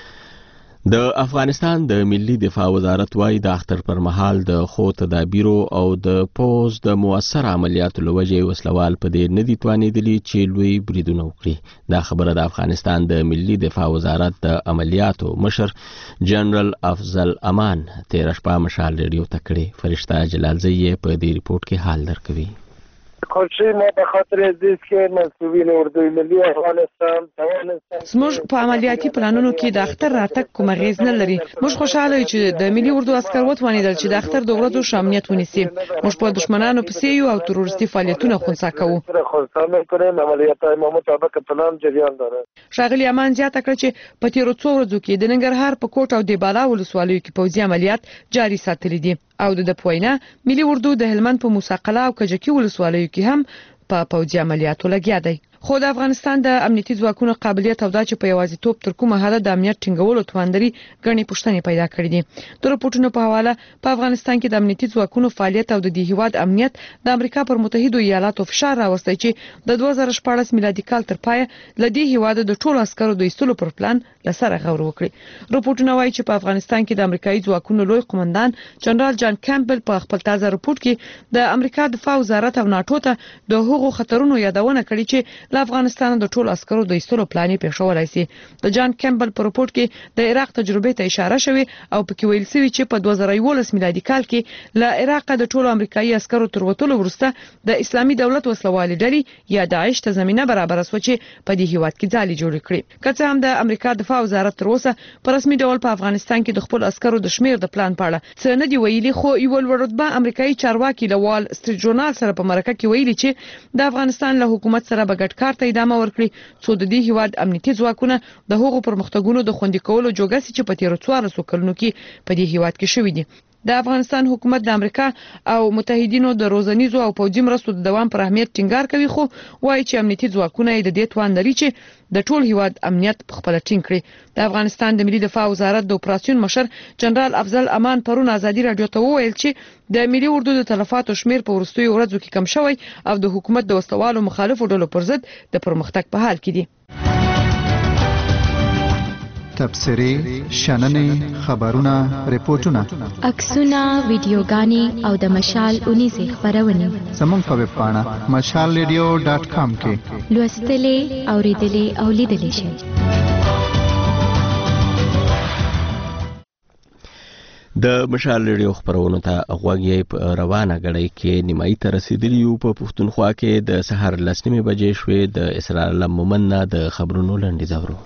Speaker 1: د افغانستان د ملي دفاع وزارت وايي د اختر پر مهال د خو تدابیرو او د پوز د موثر عملیاتو لوجه وسلوال په دې ندي توانیدلی چې لوی بریدونه وکړي. دا خبره د افغانستان د ملي دفاع وزارت د عملیاتو مشر جنرال افضل امان تیر شپه مشال ریډیو ته کړې. فرشته جلالزی په دې ریپورت کې حال درکوي.
Speaker 25: خوشی ما به خاطر ازدیست که مسئولین اردوی ملی افغانستان توانستن
Speaker 26: زموږ په عملیاتي پلانونو کې د اختر راتګ کوم غیز نه لري. موږ خوشاله یو چې د ملي اردو عسكر وتوانیدل چې د اختر د ورځو شامنیت ونیسي. موږ په دشمنانو پسې یو او تروریستي فعالیتونه خنثی کوو.
Speaker 25: عملیاتای ما مطابق پلان جریان داره.
Speaker 26: ښاغلي امان زیاته کړه چې په تیرو څو ورځو کې د ننګرهار په کوټ او د بالا ولسوالیو کې پوځي عملیات جاري ساتلي دي او د پوینه ملي اردو د هلمند په موساقله او کجکی ولسوالیو کې هم په پوځي عملیاتو لګیا دی. خو د افغانستان د امنیتي ځواکونو قابلیت او دا چې په یوازیتوب تر کومه حده د امنیت ټینګولو توانري غني پښتنې پیدا کړې دي. د رپورټونو په حواله په افغانستان کې د امنیتي ځواکونو فعالیت او د دې هیواد امنیت د امریکا پر متحده ایالاتو فشار راوستي چې د 2014 میلادي کال تر پای لدی هیواد د ټولو عسکرو د ایستلو پر پلان لسره غور وکړي. رپورټونه وایي چې په افغانستان کې د امریکایي ځواکونو لوی قومندان جنرال جان کیمبل په خپل تازه رپورت کې د امریکا دفاع وزارت او ناتو ته د هغو خطرونو یادونه کړې چې له افغانستان د ټولو عسکرو د ایستلو پلان یې پیښولای شي. د جان کیمبل په رپورت کې د عراق تجربه ته اشاره شوې او پکې ویل شوی چې په 2011 میلادي کال کې له عراق د ټولو امریکایي عسکرو تر وټولو وروسته د اسلامي دولت وسلوالې ډلې یا داعش ته زمينه برابر شو چې په دې هیواد کې ځالې جوړ کړي. که څه هم د امریکا دفاع وزارت تر اوسه په رسمي ډول په افغانستان کې د خپل عسکرو د شمیر د پلان په اړه څه نه دی ویلي، خو یو لوړرتبه امریکایي چارواکي له وال سټریټ ژورنال سره په مرکه کې ویلي چې د افغانستان له حکومت سره به ګډ کار ته ادامه ورکړي څو د دې هیواد امنیتي ځواکونه د هغو پرمختګونو د خوندي کولو جوګه چې په تیر 14 کلونو کې په دې هیواد کې شوې دي. د افغانستان حکومت د امریکا او متحدینو د روزنیزو او پوځي مرستو د دوام پر اهمیت ټینګار کوي، خو وایي چې امنیتي ځواکونه د دې توان لري چې د ټول هیواد امنیت په خپل ټینګ کړي. د افغانستان د ملي دفاع وزارت د اپراسیون مشر جنرال افضل امان پرون ازادي رادیو ته وویل چې د ملي اردو د تلفاتو شمیر په ورستیو ورځو کې کم شوی او د حکومت د وسلوالو مخالفو ډلو پر ضد د پرمختګ په حال کې دي.
Speaker 27: تبصرې، شننې، خبرونه، ریپورتونه،
Speaker 8: عکسونه، ویډیوګانې او د مشال اونیزې خبرونه
Speaker 27: زموږ په ویب پاڼه mashalradio.com کې
Speaker 8: لوستلې، اوریدلې او لیدلې شئ.
Speaker 1: د مشال ریډیو خبرونو ته غوږ یې په روانه غړی کې نیمایي ته رسیدلی یو. په پښتونخوا کې د سحر 10 بجې شوې. د اسرار مومن نه د خبرونو لنډیز اورو.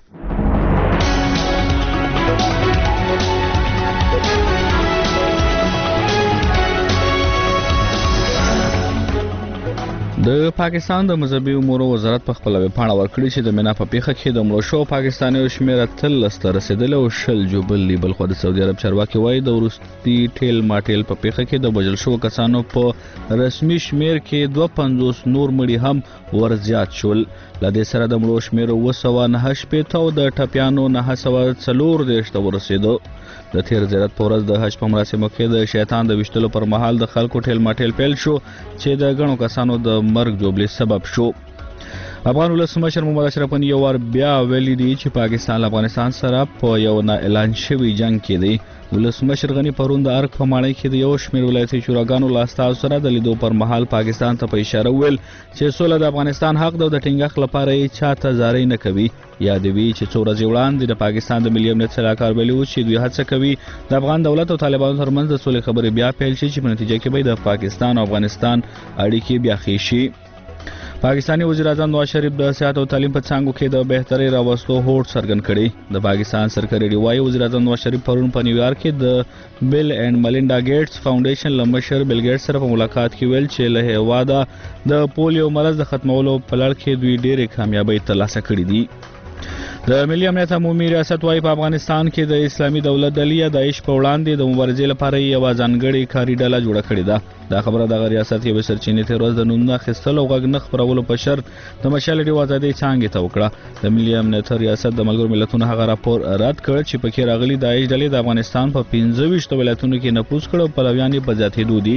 Speaker 3: د پاکستان د مذهبي امورو وزارت په خپل ویبپاڼه ورکړی چې د مینا په پیښه کې د مړو شو پاکستانیو شمېر 13 ته رسیدلی او 20 جوبل لیبل خو د سعودي عرب چارواکي وایي د وروستي ټیل ماټیل په پیښه کې د وژل شو کسانو په رسمي شمېر کې 250 نور مړي هم ورزیات شول. لدې سره د مړو شمېر 209 او د ټپیانو 940 ته ورسېدو. د تیر زیارت په ورځ د حج په مراسمو کې د شیطان د وشتلو پر مهال د خلکو ټیل ماټیل پیل شو چې د غنو کسانو د مرګ جوړې سبب شو. افغان ولسمشر محمد اشرف غني یو ور بیا ویلي دی چې پاکستان له افغانستان سره په یو نه اعلان شوی جنگ کې دی. ولسمشر غني پرون د ارګ په ماڼۍ کې د یو شمېر ولایتي شوراګانو له استازو سره د لیدو پر مهال پاکستان ته په اشاره ویل چې سوله د افغانستان حق د ټینګښت لپاره یې چاته زارۍ نه کوي. یادوي چې څو ورځې وړاندې د پاکستان د ملي امنیت سلاکار ویلي و چې دوی هڅه کوي د افغان دولت او طالبانو ترمنځ د سولې خبرې بیا پیل شي چې په نتیجه کې به د پاکستان او افغانستان اړیکې بیا ښې شي. پاکستانی وزیر اعظم نواز شریف د صحت او تعلیم په څانګو کې د بهترۍ راوستو هوډ څرګند کړی. د پاکستان سرکاري ریوای وزیر اعظم نواز شریف پرون په نیویارک کې د بیل اینڈ ملینډا ګیټس فاونډیشن له مشر بیل ګیټس سره په ملاقات کې ویل چې له هیواده د پولیو مرض د ختمولو په لړ کې دوی ډېرې کامیابۍ ترلاسه کړې دي. د ملي امنیت عمومي ریاست وايي په افغانستان کې د اسلامي دولت ډلې د داعش په وړاندې د مبارزې لپاره یو ځانګړې کاري ډله جوړه کړې ده. دا خبره د ریاست یو سرچینې ته ورځ د نومونه اخیستلو او غږ نه خپرولو په شرط د مشال ریډیو آزادۍ څانګې ته وکړه. د ملي امنیت ریاست د ملګرو ملتونو هغه راپور رد کړ چې پکې راغلي داعش ډلې د افغانستان په 15 ولایتونو کې نفوذ کړ او پلویان یې په زیاتېدو دي.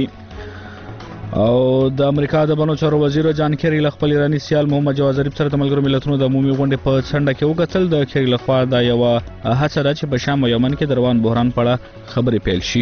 Speaker 3: او د امریکا د بنو چارو وزیر جان کیری له خپل ایرانی سیال محمد جواد ظریف سره د ملګرو ملتونو د عمومي غونډې په څنډه کې وکتل. د کیری لخوا دا یو هڅه ده چې په شام او یمن کې د روان بحران په اړه خبرې پیل شي.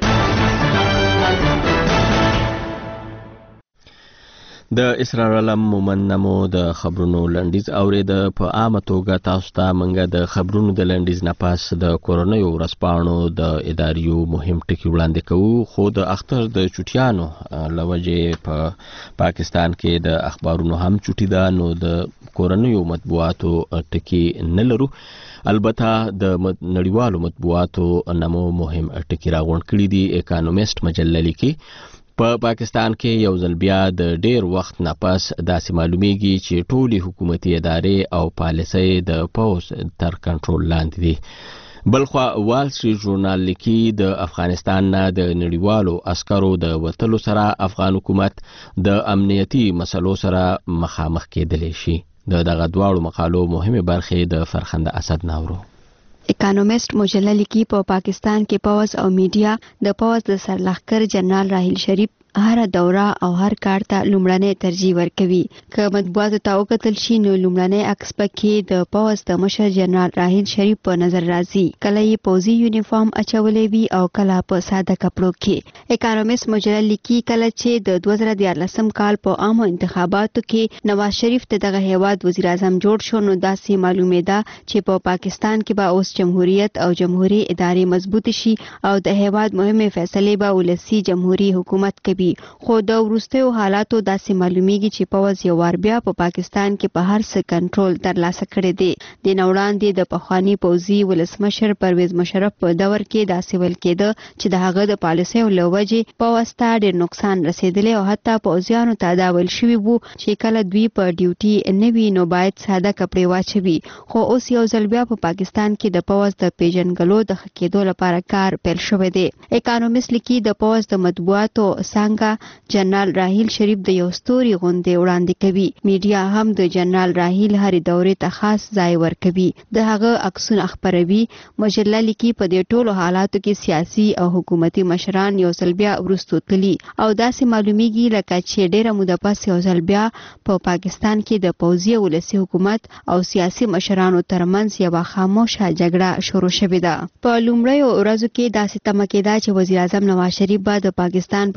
Speaker 1: د اسرار مومن نمو د خبرونو لنډیز اورید. په عامه توګه تاسو ته منګه د خبرونو د لنډیز نه پاس د کورونیو ورځپاڼو د اداریو مهم ټکی وړاندې کوو. خو د اختر د چټیانو لوجې په پاکستان کې د اخبارونو هم چټی ده نو د کورونیو مطبوعاتو ټکی نه لرو. البته د نړیوالو مطبوعاتو نمو مهم ټکی راغونډ کړي دي. اکانومیست مجله لیکي په پاکستان کې یو ځل بیا د ډیر وخت نه پس داسې معلومیږي چې ټولي حکومتي ادارې او پالیسۍ د پوز تر کنټرول لاندې دي. بلخوا وال سټریټ ژورنال لیکي د افغانستان نه د نړیوالو عسکرو د وتلو سره افغان حکومت د امنیتي مسلو سره مخامخ کېدلی شي. دغه دواړو مقالو مهمه برخې د فرخنده اسد ناورو.
Speaker 4: اکانومیست مجله لیکي په پاکستان کې پوز او میډیا د پوز د سرلښکر جنرال راحیل شریف هر دوره او هر کار ته لومړنۍ ترجیح ورکوي. که مطبوعاتو ته وکتل شي نو لومړنۍ عکس پکې د پوز د مشر جنرال راحیل شریف په نظر راځي. کله یې پوزي یونیفارم اچولې وي او کله په ساده کپړو کې. اکانومیست مجله لیکي کله چې د 2014 کال په عامو انتخاباتو کې نواز شریف ته دغه هیواد وزیر اعظم جوړ شو نو داسې معلومېده چې په پاکستان کې به اوس جمهوریت او جمهوریت ادارې مضبوط شي او د هیواد مهمه فیصلې به ولسی جمهوریت حکومت کوي. خو د وروستیو حالاتو داسې معلومیږي چې پوز یو وار بیا په پاکستان کې په هر څه کنټرول ترلاسه کړی دی. د نوړاندې د پخوانی پوزي ولسمشر پرویز مشرف په دور کې داسې ویل کېده چې د هغه د پالیسیو له وجې پوز ته ډېر نقصان رسیدلی او حتی پوزیانو ته دا ویل شوي وو چې کله دوی په ډیوټي نه وي نو باید ساده کپړې واچوي. خو اوس یو ځل بیا په پاکستان کې د پوز د پیژنګلو د ښه کېدو لپاره کار پیل شوی دی. اکانومیست لیکي د پوز د مطبوعاتو څنګه جنرال راحیل شریف د یو ستوري غوندې وړاندې کوي. میډیا هم د جنرال راحیل هرې دورې ته خاص ځای ورکوي. د هغه عکسونه خپروي. مجله لیکي په دې ټولو حالاتو کې سیاسي او حکومتي مشران یو ځل بیا وروستو تللي او داسې معلومیږي لکه چې ډېره موده پس یو ځل بیا په پاکستان کې د پوځي ولسي حکومت او سیاسي مشرانو ترمنځ یوه خاموشه جګړه شروع شوې ده. په لومړیو ورځو کې داسې تمه کېده چې وزیر اعظم نواز شریف به د پاکستان په بهرنۍ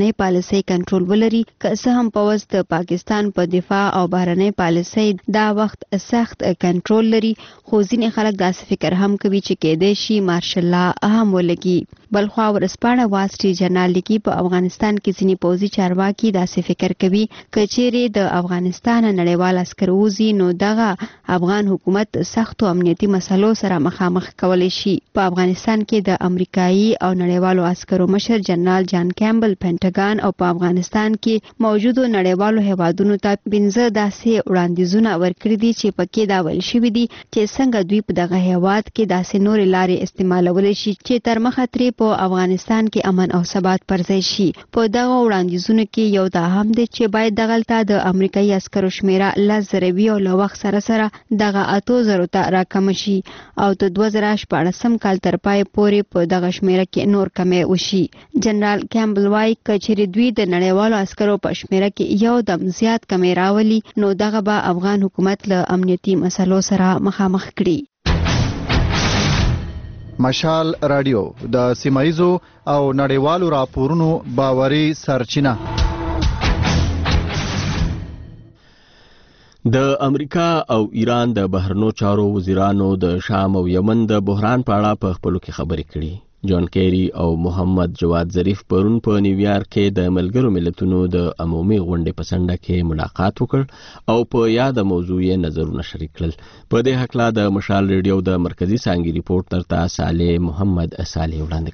Speaker 4: بهرنۍ پالیسۍ کنټرول ولري که څه هم پوز د پاکستان په دفاع او بهرنۍ پالیسۍ دا وخت سخت کنټرول لري خو ځینې خلک داسې فکر هم کوي چې کېدای شي مارشل لا هم ولګي بلخوا ورسپانه وال سټریټ جرنال لیکي په افغانستان کې ځینې پوځي چارواکي داسې فکر کوي که چیرې د افغانستان نړیوال عسکر وځي نو دغه افغان حکومت سختو امنیتي مسلو سره مخامخ کولی شي په افغانستان کې د امریکایي او نړیوالو عسکرو مشر جنرال جان کیمبل پینټاګان او په افغانستان کې موجودو نړیوالو هیوادونو ته 15 داسې وړاندیزونه ورکړي دي چې پکې دا ویل شوي دي چې څنګه دوی په دغه هیواد کې داسې نورې لارې استعمالولی شي چې تر مخه ترې په افغانستان کې امن او ثبات پر ځای شي په دغه وړاندیزونو کې یو دا هم دی چې باید دغلته د امریکایي عسکرو شمیره 10,000 وي او له وخت سره سره دغه 8,000 ته راکم شي او د 2014 کال تر پای پورې په دغه شمیره کې نور کمې وشي جنرال کیمبل وايي چې دوی د نړیوالو عسکرو په شمیره کې یو دم زیات کمې راولي نو دغه به افغان حکومت له امنیتي مسلو سره مخامخ کړي
Speaker 27: مشال رادیو د سیمایزو او نړیوالو راپورونو باوري سرچینه
Speaker 1: د امریکا او ایران د بهرنیو چارو وزیرانو د شام او یمن د بحران په اړه په خپلو کې خبرې کړي جان کیری او محمد جواد ظریف پرون په نیویارک کې د ملګرو ملتونو د عمومي غونډې په څنډه کې ملاقات وکړ او په یاد موضوع یې نظرونه شریک کړل په دې حق لا د مشال ریډیو د مرکزی څانګې ریپورت ترته صالح محمد صالح وړاندې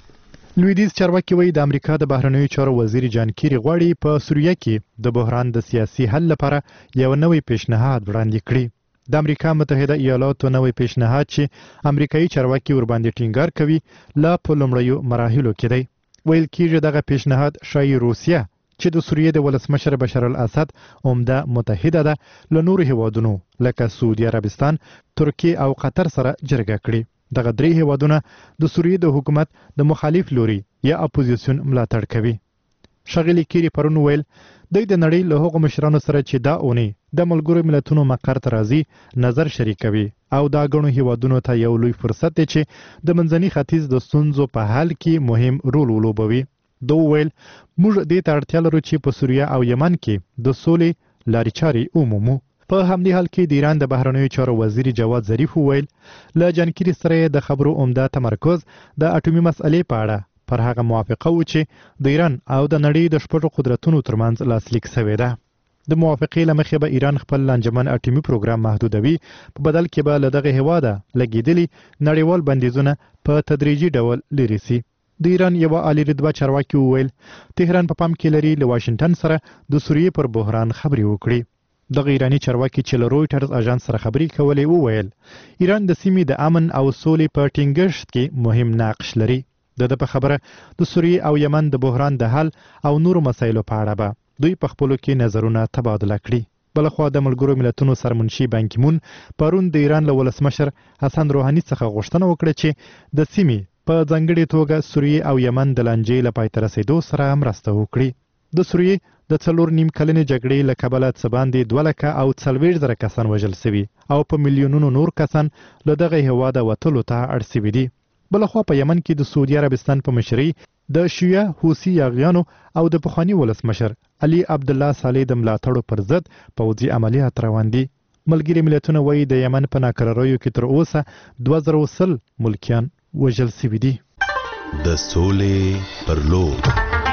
Speaker 1: کوي
Speaker 7: لویدیز چارواکي وایي د امریکا د بهرنیو چارو وزیر جان کیری غواړي په سوریه کې د بحران د سیاسي حل لپاره یو نوې پیشنهاد وړاندې کړي د امریکا متحده ایالاتو نوې پیشنهاد چې امریکایي چارواکي ور باندې ټینګار کوي لا په لومړیو مراحلو کې دی ویل کېږي دغه پیشنهاد شایي روسیه چې د سوریې د ولسمشر بشار الاسد عمده متحده ده له نورو هیوادونو لکه سعودي عربستان ترکیه او قطر سره جرګه کړي دغه درې هیوادونه د سوریې د حکومت د مخالف لوري یا اپوزیشن ملاتړ کوي شغلی کیری پرون ویل د نړۍ له هغو مشرانو سره چې دا اونۍ د ملګرو ملتونو مقر ته راځي نظر شریکوي او دا ګڼو هیوادونو ته یو لوی فرصت دی چې د منځني ختیځ د ستونزو په حل کې مهم رول ولوبوي دوی ویل موږ دې ته اړتیا لرو چې په سوریه او یمن کې د سولې لارې چارې ومومو په همدې حال کې د ایران د بهرنیو چارو وزیر جواد ظریف ویل له جانکيري سره د خبرو عمده تمرکز د اټومي مسئلې په اړه پر هغه موافقه و چې د ایران او د نړۍ د شپږو قدرتونو ترمنځ لاسلیک شوې ده د موافقې له مخې به ایران خپل لانجمن اټومي پروګرام محدودوي په بدل کې به له دغه هیواده لګېدلي نړیوال بندیزونه په تدریجي ډول لرې سي د ایران یو عالی رتبه چارواکي وویل تهران په پام کې لري له واشنگټن سره د سوریې پر بحران خبرې وکړي د ایرانی چارواکي چې له رويټرز اژانس سره خبرې کولې وویل ایران د سیمې د امن او سولې په ټینګښت کې مهم نقش لري د په خبره د سوریې او یمن د بحران د حل او نورو مسایلو په اړه به دوی په خپلو کې نظرونه تبادله کړي بلخوا د ملګرو ملتونو سرمنشي بانکیمون پرون د ایران له ولسمشر حسن روحاني څخه غوښتنه وکړه چې د سیمې په ځانګړې توګه سوریې او یمن د لانجې له پای ته رسیدو سره مرسته وکړي د سوریې د 4.5 کلنې جګړې له کبله څه باندې 240,000 کسان وژل شوي او په میلیونونو نور کسان له دغه هیواده وتلو ته اړ شوي دي بلخوا په یمن کې د سعودي عربستان په مشرۍ د شیعه حوثي یاغیانو او د پخوانی ولسمشر علي عبد الله صالح د ملاتړو پر ضد پوځي عملیات روان دي ملګري ملتونه وایي د یمن په ناکراریو کې تر اوسه 2000 ملکیان وژل شوي دي
Speaker 11: د سولې پر لور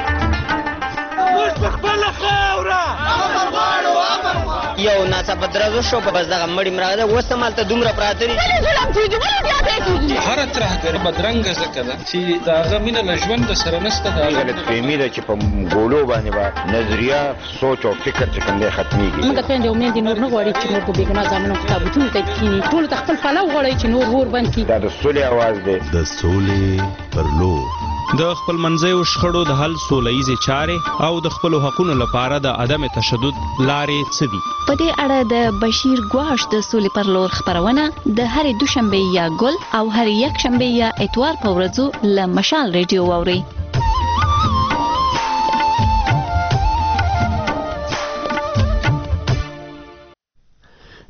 Speaker 9: یو ناڅاپه درزو شو په بس دغه مړی مراده اوس هم هلته دومره پراته دي
Speaker 10: هره ترهګري بدرنګه ځکه ده چې د هغه مینه له ژونده سره نشته د
Speaker 12: غلطفهمي ده چې په ګولو باندې به نظریه سوچ او فکر چې کوم دی ختمیږي
Speaker 13: موږ خویندې او میندې نور نه غواړي چې نور په بېګناه ځانونه تابوتونو ته کښېني ټولو ته خپل پلو غواړي چې نور اور بند کړي
Speaker 12: دا د سولې اواز دی
Speaker 11: د سولې پر لور
Speaker 16: د خپل منځیو شخړو د حل سولهییزې چارې او د خپلو حقونو لپاره د عدم تشدد لارې څه دي
Speaker 17: په دې اړه د بشیر ګواش د سولې پر لور خبرونه د هرې دوشنبه یا ګل او هرې یکشنبه یا اتوار په ورځو له مشال ریډیو واورئ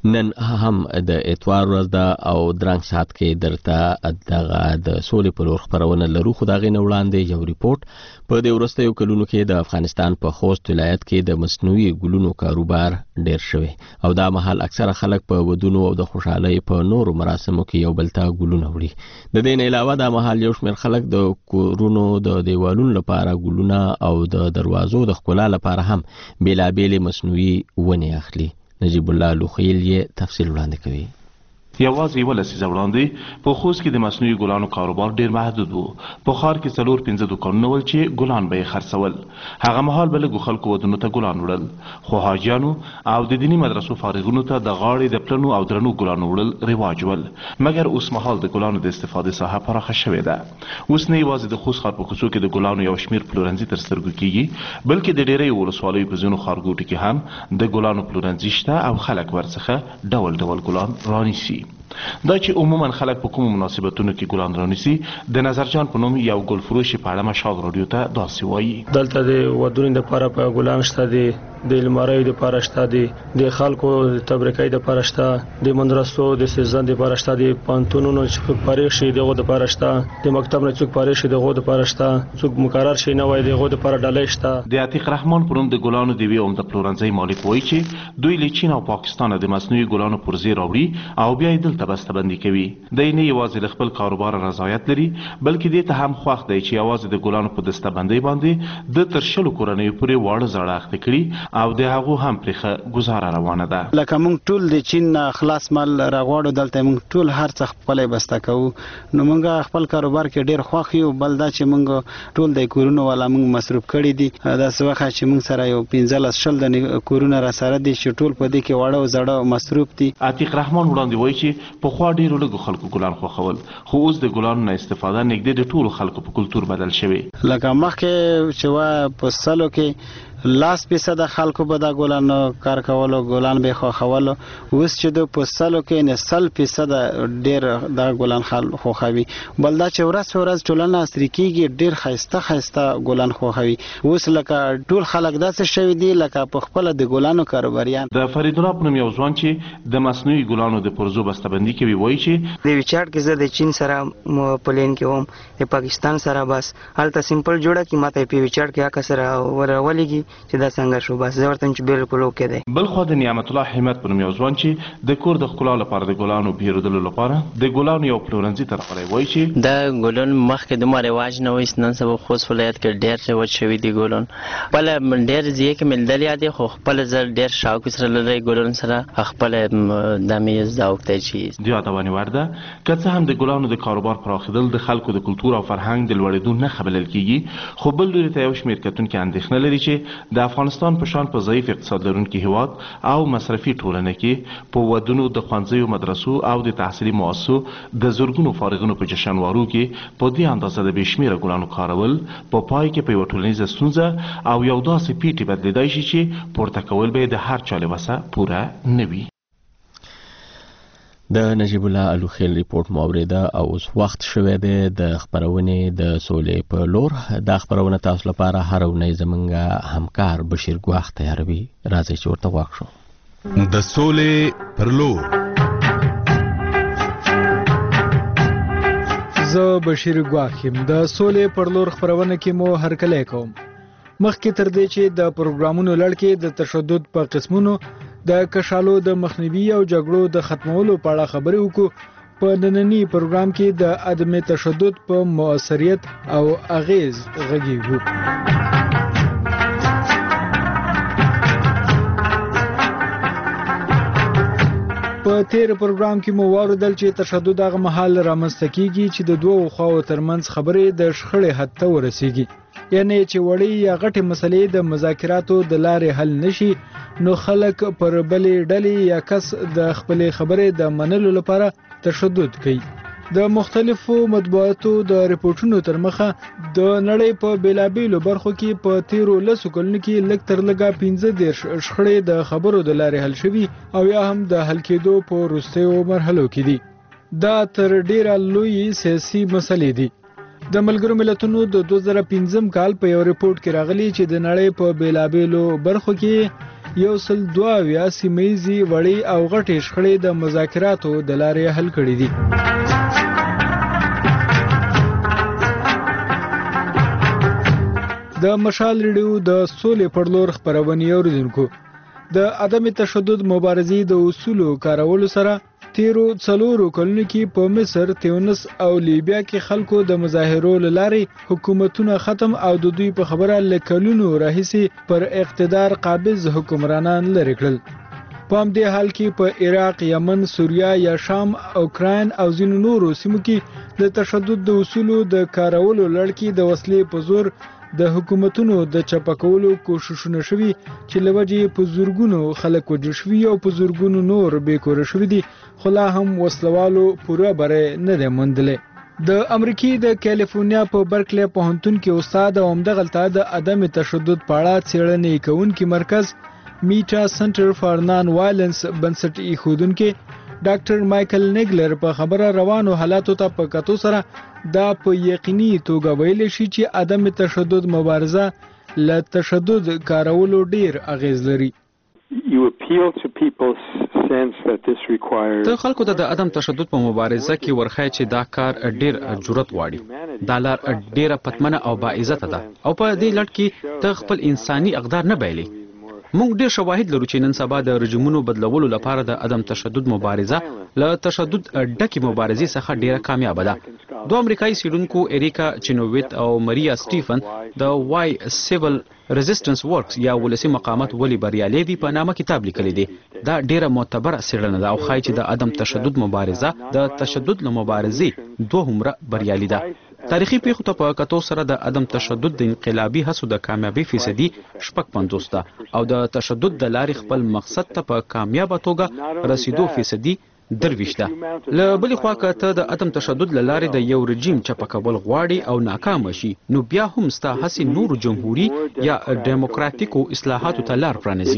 Speaker 1: نن هم د اتوار ورځ ده او درنګ سات کې درته دغه د سولې په لور خبرونه لرو. خو دغه نه وړاندې یو ریپورت په د ورستیو کلونو کې د افغانستان په خوست ولایت کې د مصنوعي ګلونو کاروبار ډیر شوی او دا مهال اکثره خلک په ودونو او د خوشحالۍ په نورو مراسمو کې یو بل ته ګلونه وړي. د دې نه علاوه دا مهال یو شمېر خلک د کورونو د دیوالونو لپاره ګلونه او د دروازو د ښکلا لپاره هم بیلابېلې مصنوعي ونې اخلي. نجیب الله لوخیل یې تفصیل وړاندې کوي.
Speaker 14: یوازې یوه لسیزه وړاندې په خوست کې د مصنوعي ګلانو کاروبار ډیر محدود و. په ښار کې 4-5 دوکانونه ول چې ګلان به یې خرڅول. هغه مهال به لږو خلکو ودونو ته ګلان وړل، خو حاجیانو او د دیني مدرسو فارغونو ته د غاړې د پلنو او درنو ګلانو وړل رواج ول. مګر اوس مهال د ګلانو د استفادې ساحه پراخه شوې ده. اوس نه یوازې د خوست ښار په کوڅو کې د ګلانو یو شمېر پلورنځي تر سترګو کېږي، بلکې د ډېری ولسوالیو په ځینو ښارګوټو کې هم د ګلانو پلورنځي شته او خلک ورڅخه ډول ډول ګلان رانیسي. دا چې عموما خلک په کومو مناسبتونو کې ګلان رانیسي، د نظرجان په نوم یو ګل فروش په اړه مشال رادیو ته داسې وایي.
Speaker 15: دلته د ودونو لپاره په ګلان شته دي، د لمریو لپاره شته دي، د خلکو د تبریکۍ لپاره شته، د مدرسو د سیزن لپاره شته، د پانتونونو چې فارغ شي دغه لپاره شته، د مکتب نه څوک فارغ شي دغه لپاره شته، څوک مقرر شي نه وای دغه لپاره ډالۍ شته.
Speaker 14: د عتیق رحمان په نوم د ګلانو د وی عمده پلورنځي مالک وایي چې دوی له چین او پاکستان د مصنوعي ګلانو پرزې راوړي او بیا یې دلته بسته‌بندي کوي. دی نه یوازې له خپل کاروبار رضایت لري، بلکې دې ته هم خوښ دی چې یوازې د ګلانو په دسته‌بندۍ باندې د تر 10 کورنیو پورې واړه زاړه اخته کړي او د هغو هم پرېښه ګزاره روانه ده.
Speaker 18: لکه موږ ټول د چین خلاص مال راغواړو، دلته موږ ټول هر څه خپلې بسته کوو، نو موږ خپل کاروبار کې ډېر خوښ یو. بل دا چې موږ ټول د کورونو والا موږ مصروف کړي دي. داسې وخت چې موږ سره یو 15-20 د کورونه را سره دي چې ټول په دې کې واړه او زاړه مصروف دي.
Speaker 14: عتیق رحمان وړاندې وایي چې پخوا ډېرو لږو خلکو ګلان خوښول، خو اوس د ګلانو نه استفاده نږدې د ټولو خلکو په کلتور بدل شوی.
Speaker 18: لکه مخکې چې وا په سلو کې 10% خلکو به دا ګلان کار کولو، ګلان به خوښولو، اوس چې د په سلو کې نه 100% ډېر دا ګلان خوښوي. بل دا چې ورځ ټولنه عصري کېږي، ډېر ښایسته ګلان خوښوي. اوس لکه ټول خلک داسې شوي دي لکه په خپله د ګلانو کاروباریان.
Speaker 14: د فرید الله په نوم یو ځوان چې د مصنوعي ګلانو د پرزو بسته‌بندي کوي وایي چې
Speaker 19: د ویچارډ کې زه د چین سره پلین کې وم، د پاکستان سره بس هلته سمپل جوړه کې ماته په ویچارډ کې هغه سره ورولېږي چې دا څنګه شو، بس زه ورته چې بالکل اوکې دی.
Speaker 14: بل خو د نعمت الله همت په نوم یو ځوان چې د کور د ښکلا لپاره د ګلانو پیرودلو لپاره د ګلانو یو پلورنځي ته راغلی وایي چې
Speaker 20: دا ګلان مخکې دومره رواج نه وایي، نن سبا خوست ولایت کې ډېر رواج شوي دي ګلان. خپله ډېر ځای کې ملدلي دي، خو خپله زه ډېر شوق سره لري ګلان سره خپله د مې ذوق دی چې
Speaker 14: یادونه ورده که څه هم د ګلانو د کاروبار پراخېدل د خلکو د کلتور او فرهنګ د لوړېدو نښه بلل کېږي، خو بل لوري ته یو شمېر کتونکي اندېښنه لري چې د افغانستان په شان په ضعیف اقتصاد لرونکي هیواد او مصرفي ټولنه کې په ودونو، د ښوونځیو، مدرسو او د تحصیلي مؤسسو د زرګونو فارغینو په جشنوارو کې په دې اندازه د بې شمېره ګلانو کارول په پای کې په یوه ټولنیزه ستونزه او یو داسې پیټې بدلېدای شي چې پورته کول به د هر چا له وسه پوره نه وي.
Speaker 1: د نجیب الله الوخیل ریپورت مو اوریده او اوس وخت شوی دی د خبرونې د سولې په لور. دا خبرونه تاسو لپاره هر ورځ زمونږ همکار بشیر ګواخ تیاروي. راځئ چې ورته غوږ شو.
Speaker 11: د سولې پر لور.
Speaker 21: زه بشیر ګواخ یم. د سولې پر لور خبرونه کې مو هرکلی کوم. مخکې تر دې چې د پروګرامونو لړ کې د تشدد په قسمونو، د کشالو د مخنیوي او جګړو د ختمولو په اړه خبرې وکړو، په نننی پروګرام کې د عدم تشدد په مؤثریت او اغیز غږیږو. په تیر پروګرام کې مو واوریدل چې تشدد هغه مهال رامنځته کیږي چې د دوو خواو ترمنځ خبرې د شخړې حد ته ورسیږي، یعنی چې وړې یا غټې مسلې د مذاکراتو د لارې حل نشي، نو خلک پر بلې ډلې یا کس د خپلې خبرې د منلو لپاره تشدد کوي. د مختلفو مطبوعاتو د ریپورتونو تر مخه د نړۍ په بیلابیلو برخو کې په تیرو 10 کلونو کې لږ تر لږه 15 شخړې د خبرو د لارې حل شوي او یا هم د حل کېدو په وروستیو مرحلو کې دي. دا تر ډیره لوی سیاسي مسلې دي. د ملګرو ملتونو د 2015 کال په یو ریپورت کې راغلی چې د نړۍ په بیلابیلو برخو کې 102 سیمه‌یزې وړې او غټې شخړې د مذاکراتو د لارې حل کړې دي. د مشال ریډیو د سولې پر لور خپرونې اوریدونکو، د عدم تشدد مبارزې د اصولو کارولو سره تیرو 4 کلونو کې په مصر، تیونس او لیبیا کې خلکو د مظاهرو له لارې حکومتونه ختم او د دوی په خبره له کلونو راهیسې پر اقتدار قابض حکمرانان لرې کړل. په همدې حال کې په عراق، یمن، سوریه یا شام، اوکراین او ځینو نورو سیمو کې د تشدد د اصولو د کارولو لړ کې د وسلې په زور د حکومتونو د چپکولو کوششونه شوي چې له وجې په زورګونو خلک وژل شوي او په زورګونو نور بېکوره شوي دي، خو لا هم وسلوالو پوره بری نه دی موندلی. د امریکې د کالیفورنیا په برکلی پوهنتون کې استاد او همدغلته د عدم تشدد په اړه څېړنې کوونکی مرکز میټا سنټر فار نان وایلنس بنسټ ایښودونکی ډاکټر مایکل نیګلر په خبره روانو حالاتو ته په کتو سره دا په یقیني توګه ویلی شي چې عدم تشدد مبارزه له تشدد کارولو ډیر اغیز لري.
Speaker 2: ته خلکو ته د عدم تشدد په مبارزه کې ورخای چې دا کار ډیر جرأت غواړي. دا لار ډیره پتمنه او باعزته ده او په دې لړ کې ته خپل انساني اقدار نه بایلي. موږ ډیر شواهد لرو چې نن سبا د رژیمونو بدلولو لپاره د عدم تشدد مبارزه له تشدد ډکې مبارزې څخه ډیره کامیابه ده. دوه امریکایي څېړونکو اریکا چینوویت او ماریا سټیفن د وای سیول ریزिस्टنس ورکس یا ولسی مقامات ولی بریالي دي په نامه کتاب لیکلی دی. دا ډیره معتبره څېړنه ده او ښایي چې د عدم تشدد مبارزه د تشدد له مبارزې دوه عمره بریالي ده. تاریخي پیښو ته په کتو سره د عدم تشدد د انقلابي هڅو د کامیابی فیصدي 56 ده او د تشدد د لارې خپل مقصد ته په کامیابه توګه رسیدو فیصدي 23 ده. له بلې خوا که ته د عدم تشدد له لارې د یو رژیم چپکول غواړي او ناکام شي، نو بیا هم ستا هڅې نورو جمهوري یا ډیموکراتیکو اصلاحاتو ته لار پرانیزي.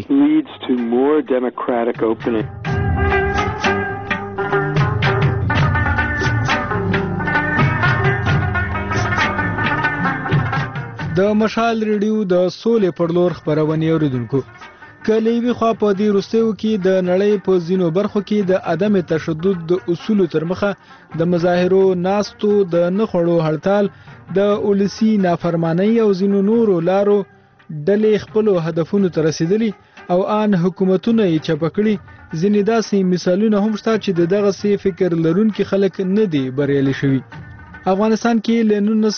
Speaker 21: د مشال ریډیو د سولې پر لور خپرونې اوریدونکو، کله یوې خوا په دې وروستیو کې د نړۍ په ځینو برخو کې د عدم تشدد د اصولو تر مخه د مظاهرو، ناستو، د نه خوړو هړتال، د ولسي نافرمانۍ او ځینو نورو لارو ډلې خپلو هدفونو ته رسیدلي او آن حکومتونه یې چپه کړي. ځینې داسې مثالونه هم شته چې د دغسې فکر لرونکي خلک نه دي بریالي شوي. افغانستان کې له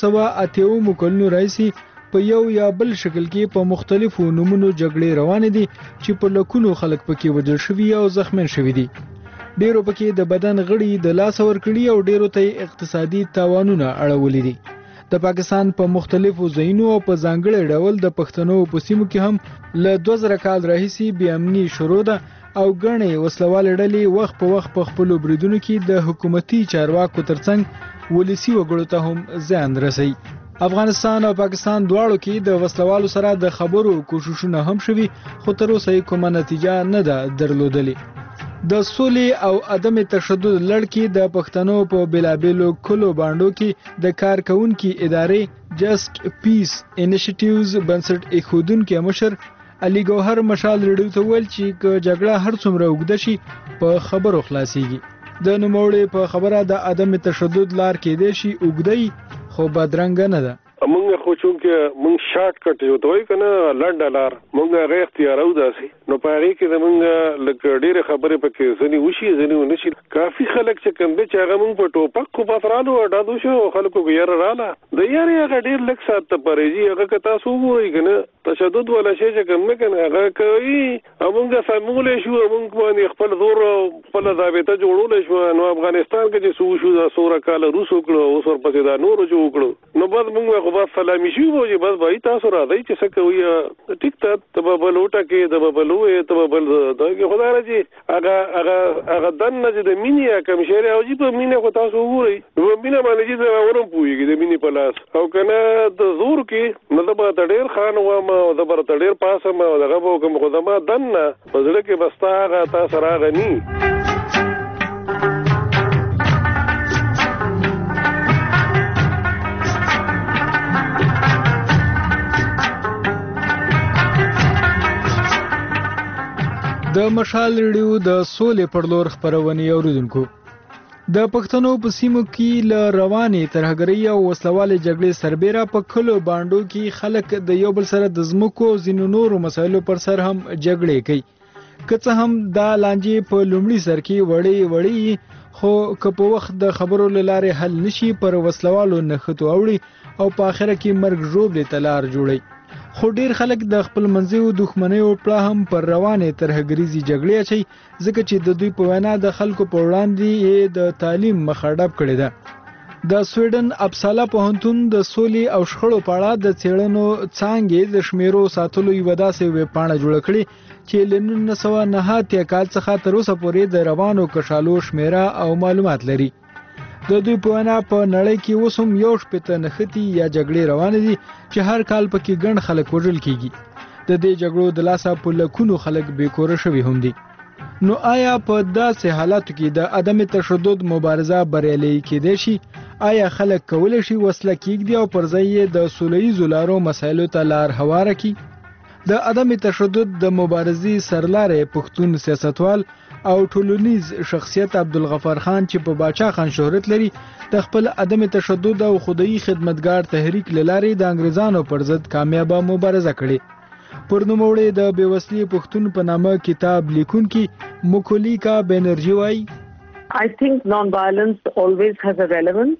Speaker 21: 1980 کلونو راهیسې په یو یا بل شکل کې په مختلفو نومونو جګړې روانې دي چې په لکونو خلک پکې وژل شوي او زخمیان شوي دي. ډیرو پکې د بدن غړي د لاسه ورکړي او ډیرو ته اقتصادي تاوانونه اړولي دي. د پاکستان په مختلفو ځایونو او په ځانګړي ډول د پښتنو په سیمو کې هم له 2000 کال راهیسې بې امني شروع ده او ګڼې وسلوالې ډلې وخت په وخت په خپلو بریدونو کې د حکومتي چارواکو ترڅنګ ولسی وګړو ته هم زیان رسي. افغانستان او پاکستان دواړو کې د وسلوالو سره د خبرو کوششونه هم شوي، خو تر اوسه یې کومه نتیجه نه ده درلودلې. د سولې او عدم تشدد لړ کې د پښتنو په بیلابیلو کلو باندو کې د کارکونکو ادارې جسټ پیس انیشیټیوز بنسټ ایښودونکي مشر علي ګوهر مشال ریډیو ته ویل چې که جګړه هر څومره اوږده شي په خبرو خلاصيږي. د نوموړي په خبره د عدم تشدد لار کېدای شي اوږدی خو بدرنګه نه ده.
Speaker 5: مونږ خو چونکه مونږ شارټ کټ یو دوی کنه لنډه لار مونږ غیر اختیارو داسي نو پاره کې د مونږ لکه ډېر خبرې پکې ځنی وشي ځنی ونشي. کافي خلک چې کوم دي چې هغه مونږ په ټوپک کو پاترالو اډادو شو خلکو غیر رااله د یاري هغه ډېر لک سات ته پرېږي هغه که تاسو وګورئ کنه تشدد ولا شي چې کوم نه کنه هغه کوي مونږ سمولې شو مونږ باندې خپل زور خپل ضابطه جوړول شو. نو افغانستان کې چې شو دا سوره کال روس وکړو اوس ورپسې دا نور جوړ کړو نو بس مونږ خو بس سلامي شو چې بس بای تاسو راځي چې څه کوي ټیک ته تببلوټه کې تببلوې تببل دا کې خدای راځي هغه دنه چې د مینې کوم شری او چې په مینې خو تاسو وګورئ نو مینې باندې چې دا ورم پويږي د مینې په لاس او کنه د زور کې نه د با ډېر خان و ما د بر ډېر پاسه ما دغه کوم خدما دنه په ځل کې بستا هغه تاسو راغني.
Speaker 21: د مشال ریډیو د سولې پر لور خبرونه اوریدونکو د پښتنو په سیمو کې ل روانې ترهګرۍ او وسلوالې جګړې سربېره په کلو باندو کې خلک د یو بل سره د ځمکو ځینو نورو مسایلو پر سر هم جګړې کوي که څه هم دا لانجې په لومړي سر کې وړې خو که په وخت د خبرو له لارې حل نشي پر وسلوالو نښتو اوړي او په آخره کې مرګ ژوبلې ته لار جوړوي خو ډیر خلک د خپل منځیو دښمنیو پړه هم پر روانې ترهګریزي جګړې اچي ځکه چې د دوی په وینا د خلکو په وړاندې د تعلیم مخه ډب کړې ده د سویډن اپسالا پوهنتون د سولې او شخړو په اړه د څېړنو څانګې د شمیرو ساتلو یوه داسې ویبپاڼه جوړه کړې چې له 1989 کال څخه تر اوسه پورې د روانو کشالو شمیره او معلومات لري د دوی په وینا په نړۍ کې اوس هم 1.5 نښتې یا جګړې روانې دي چې هر کال پکې ګڼ خلک وژل کیږي د دې جګړو د لاسه په لکونو خلک بېکوره شوي هم دي نو آیا په داسې حالاتو کې د عدم تشدد مبارزه بریالۍ کېدای شي آیا خلک کولی شي وسله کېږدي او پر ځای یې د سوله ییزو لارو مسایلو ته لار هواره کړي د عدم تشدد د مبارزې سرلاری پښتون سیاستوال او ټولنیز شخصیت عبدالغفار خان چې په باچا خان شهرت لري د خپل عدم تشدد او خدایي خدمتګار تحریک لارې د انګریزانو پر ضد کامیابه مبارزه کړې پر نوموړی د بېوسلې پښتون په نامه کتاب لیکونکي مکولیکا بنرژي وایي
Speaker 6: I think non-violence always has a relevance.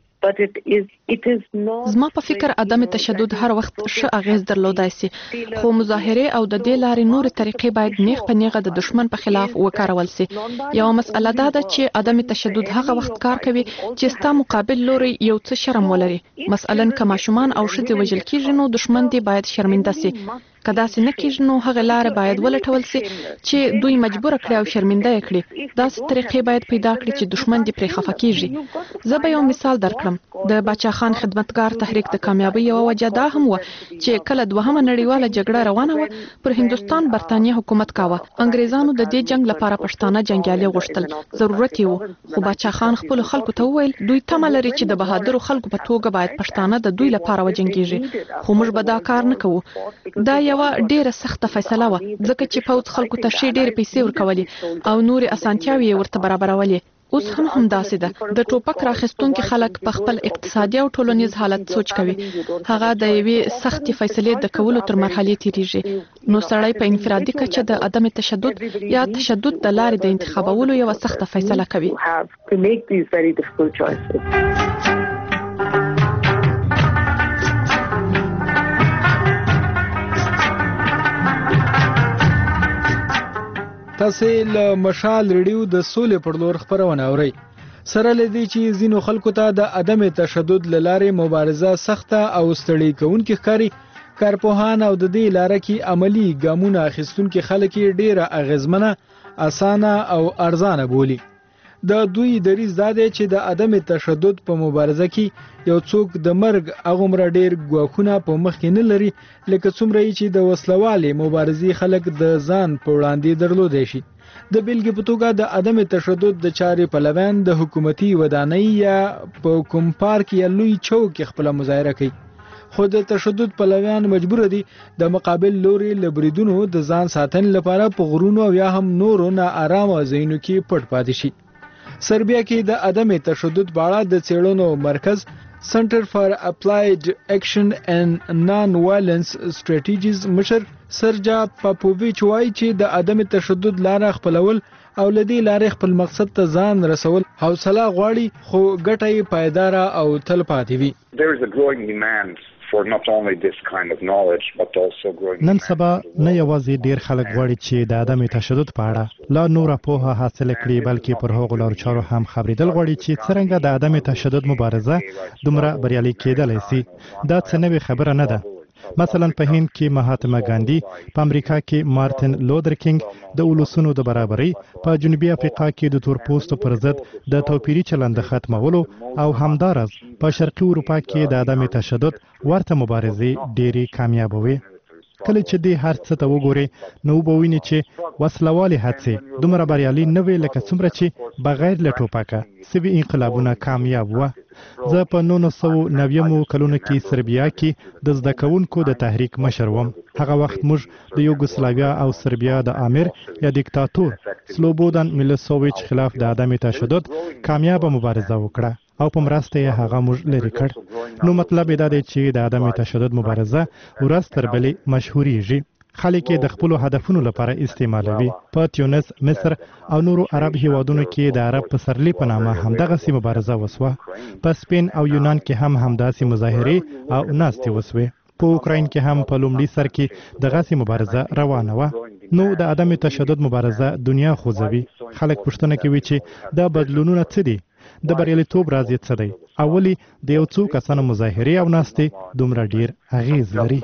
Speaker 8: زما په فکر عدم تشدد هر وخت ښه اغیز درلودای شي خو مظاهره او د دې لارې نور طریقې باید نیغ په نیغه د دشمن په خلاف وکارول شي یو مسله دا ده چې عدم تشدد هغه وخت کار کوي چې ستا مقابل لوري یو څه شرم ولري مثلا که ماشومان او ښځې وژل کیږي نو دشمن دی باید شرمنده شي که داسې نه کیږي نو هغه لار باید ولټول شي چې دوی مجبور کړي او شرمنده کړي داسې طریقې باید پیدا کړي چې دشمن دی پرې خفه کیږي زه به یو مثال درکړم د باچا خان خدمتګار تحریک د کامیابی یو وجه دا هم و چې کله دوهمه نړیواله جګړه روانه و پر هندستان برتانیې حکومت کاوه انګریزانو د دې جنگ لپاره پښتانه جنگیالي غوښتل ضرورت یې و خو باچا خان خپل خلکو ته وویل دوی تمه لري چې د بهادرو خلکو په توګه باید پښتانه د دوی لپاره وجنګیږي خو موږ به دا کار نه کوو دا یو ډیره سخته فیصله و ځکه چې پوځ خلکو ته شي ډیره پیسې ورکولې او نور اسانتیاوي ورته برابرولې اوس هم داسې ده د ټوپک راخستونکو خلک په خپل اقتصادي او ټولنیز حالت سوچ کوي هغه د یوې سختي فیصلې د کولو تر مرحلې تیریږي نو سړی په انفرادي کچه د عدم تشدد یا تشدد د لارې د انتخابولو یو سخته فیصله کوي
Speaker 21: تاسو له مشال ریډیو د سولې پر لور خبرونه اورئ سره لدی چې زینو خلکو ته د عدم تشدد لارې مبارزه سخته او ستړي کوونکې ښکاري کارپوهان او د دې لاره کې عملی ګامونه اخیستونکي خلک ډیره اغیزمنه اسانه او ارزانه بولي د دوی دریځ دا دی چې د عدم تشدد په مبارزه کې یو څوک د مرګ هغومره ډیر ګواښونه په مخ کې نه لري لکه څومره چې د وسلوالې مبارزې خلک د ځان په وړاندې درلودی شي د بیلګې په توګه د عدم تشدد د چارې پلویان د حکومتي ودانۍ یا په کوم پارک یا لوی چوک خپل مظاهره کوي خو د تشدد پلویان مجبور دي د مقابل لوري له بریدونو د ځان ساتنې لپاره په غرونو یا هم نورو نا آرامه ځایونو کې پټ پاتې شي سربیا کې د عدم تشدد په اړه د څېړنو مرکز سنټر فار اپلایډ اکشن اینڈ نان وایلنس سټریټیجیز مشر سرجا پاپوویچ وایي چې د عدم تشدد لاره خپلول او لدی لارې خپل مقصد ته ځان رسول حوصله غواړي خو ګټه یې پایداره او تلپاتې وي
Speaker 7: نن سبا نه یوازې ډیر خلک غواړي چې د عدم تشدد په اړه لا نوره پوهه حاصل کړي بلکې پر هغو لارو چارو هم خبرېدل غواړي چې څرنګه د عدم تشدد مبارزه دومره بریالۍ کېدلی شي دا څه نوې خبره نه ده مثلا په هند کې مهاتما ګاندی په امریکا کې مارټین لوتر کینګ د ولسونو د برابرۍ په جنوبي افریقا کې د تورپوستو پر ضد د توپیري چلند ختمولو او همدارس په شرقي اروپا کې د عدم تشدد ورته مبارزې ډېری کامیابوي کله چې دې هر څه ته وګوري نو به ویني چې وسلوالې هڅې دومره بریالي نه وي لکه څومره چې بغیر له ټوپکه سوي انقلابونه کامیاب وو زه په 1990 کلونو کې سربیا کې د زده کوونکو د تحریک مشر وم. هغه وخت موږ د یوګوسلاویا او سربیا د امیر یا دیکتاتور سلوبودان میلوسوویچ خلاف د عدم تشدد کامیابه مبارزه وکړه او په مرسته یې هغه موږ لري کړ. نو مطلب دا دی چې د عدم تشدد مبارزه ورځ تر بلې مشهوريږي. خلک د خپل هدفونو لپاره استعمالوي. په تونس، مصر او نورو عرب هیوادونو کې د عرب پسرلی په نامه همدغه سي مبارزه وسوه. په سپین او یونان کې هم همداسې مظاهرې او ناستې وسوې. په اوکراین کې هم په لومړي سر کې دغه سي مبارزه روانه وه. نو د عدم تشدد مبارزه دنیا خوځوي. خلک پوښتنه کوي چې دا بدلونونه څه دي؟ د بریالیتوب راز یې څه دی؟ اولی د یو څو کسانو مظاهرې او ناستې دومره ډیر اغیز لري.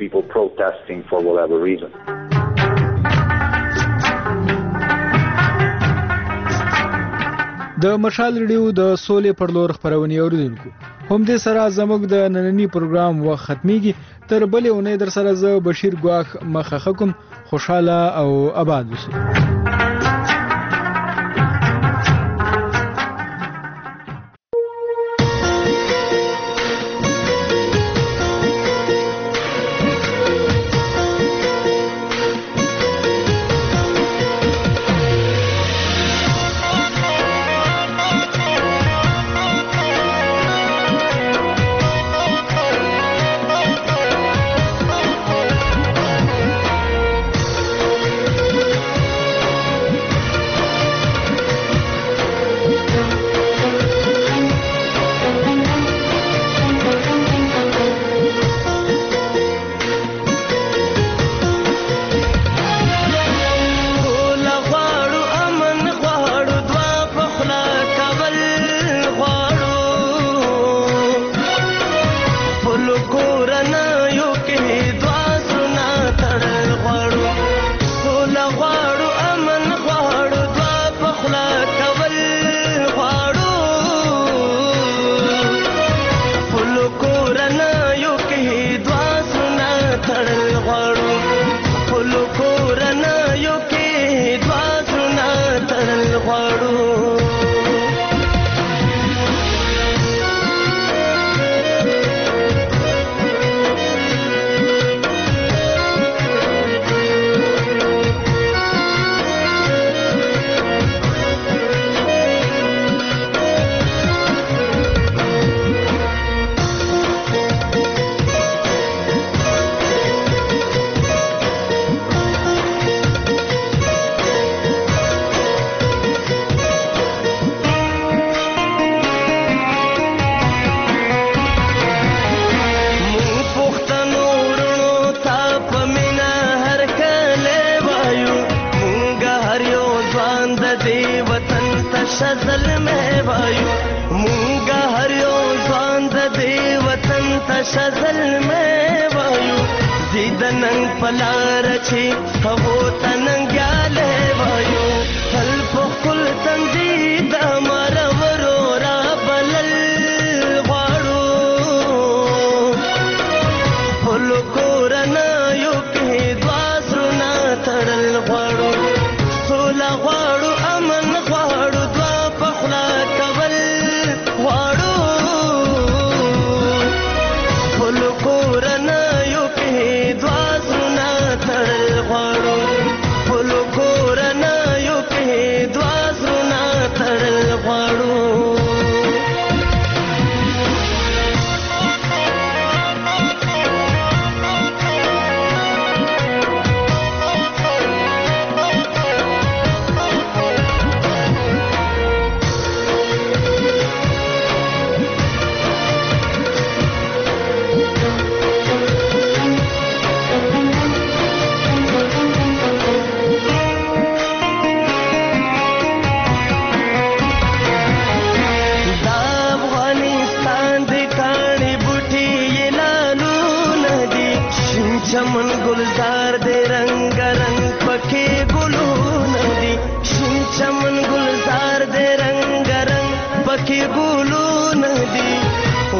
Speaker 21: د مشال ریډیو د سولې پر لور خپرونې اوریدونکو، هم دې سره زموږ د نننی پروګرام وخت ختمیږي. تر بلې اونۍ در سره زه بشیر ګواخ مخه کوم. خوشاله او آباد اوسئ.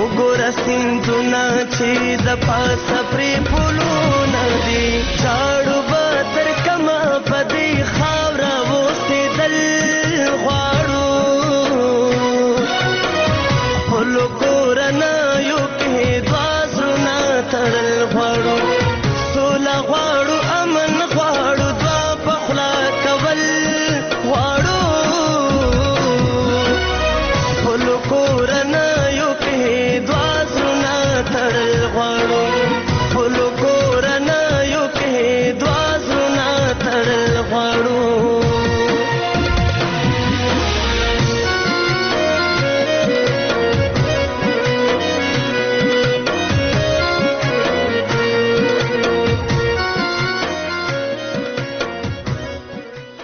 Speaker 3: سیندونه چې د پاسه پرې پلونه دي چاړو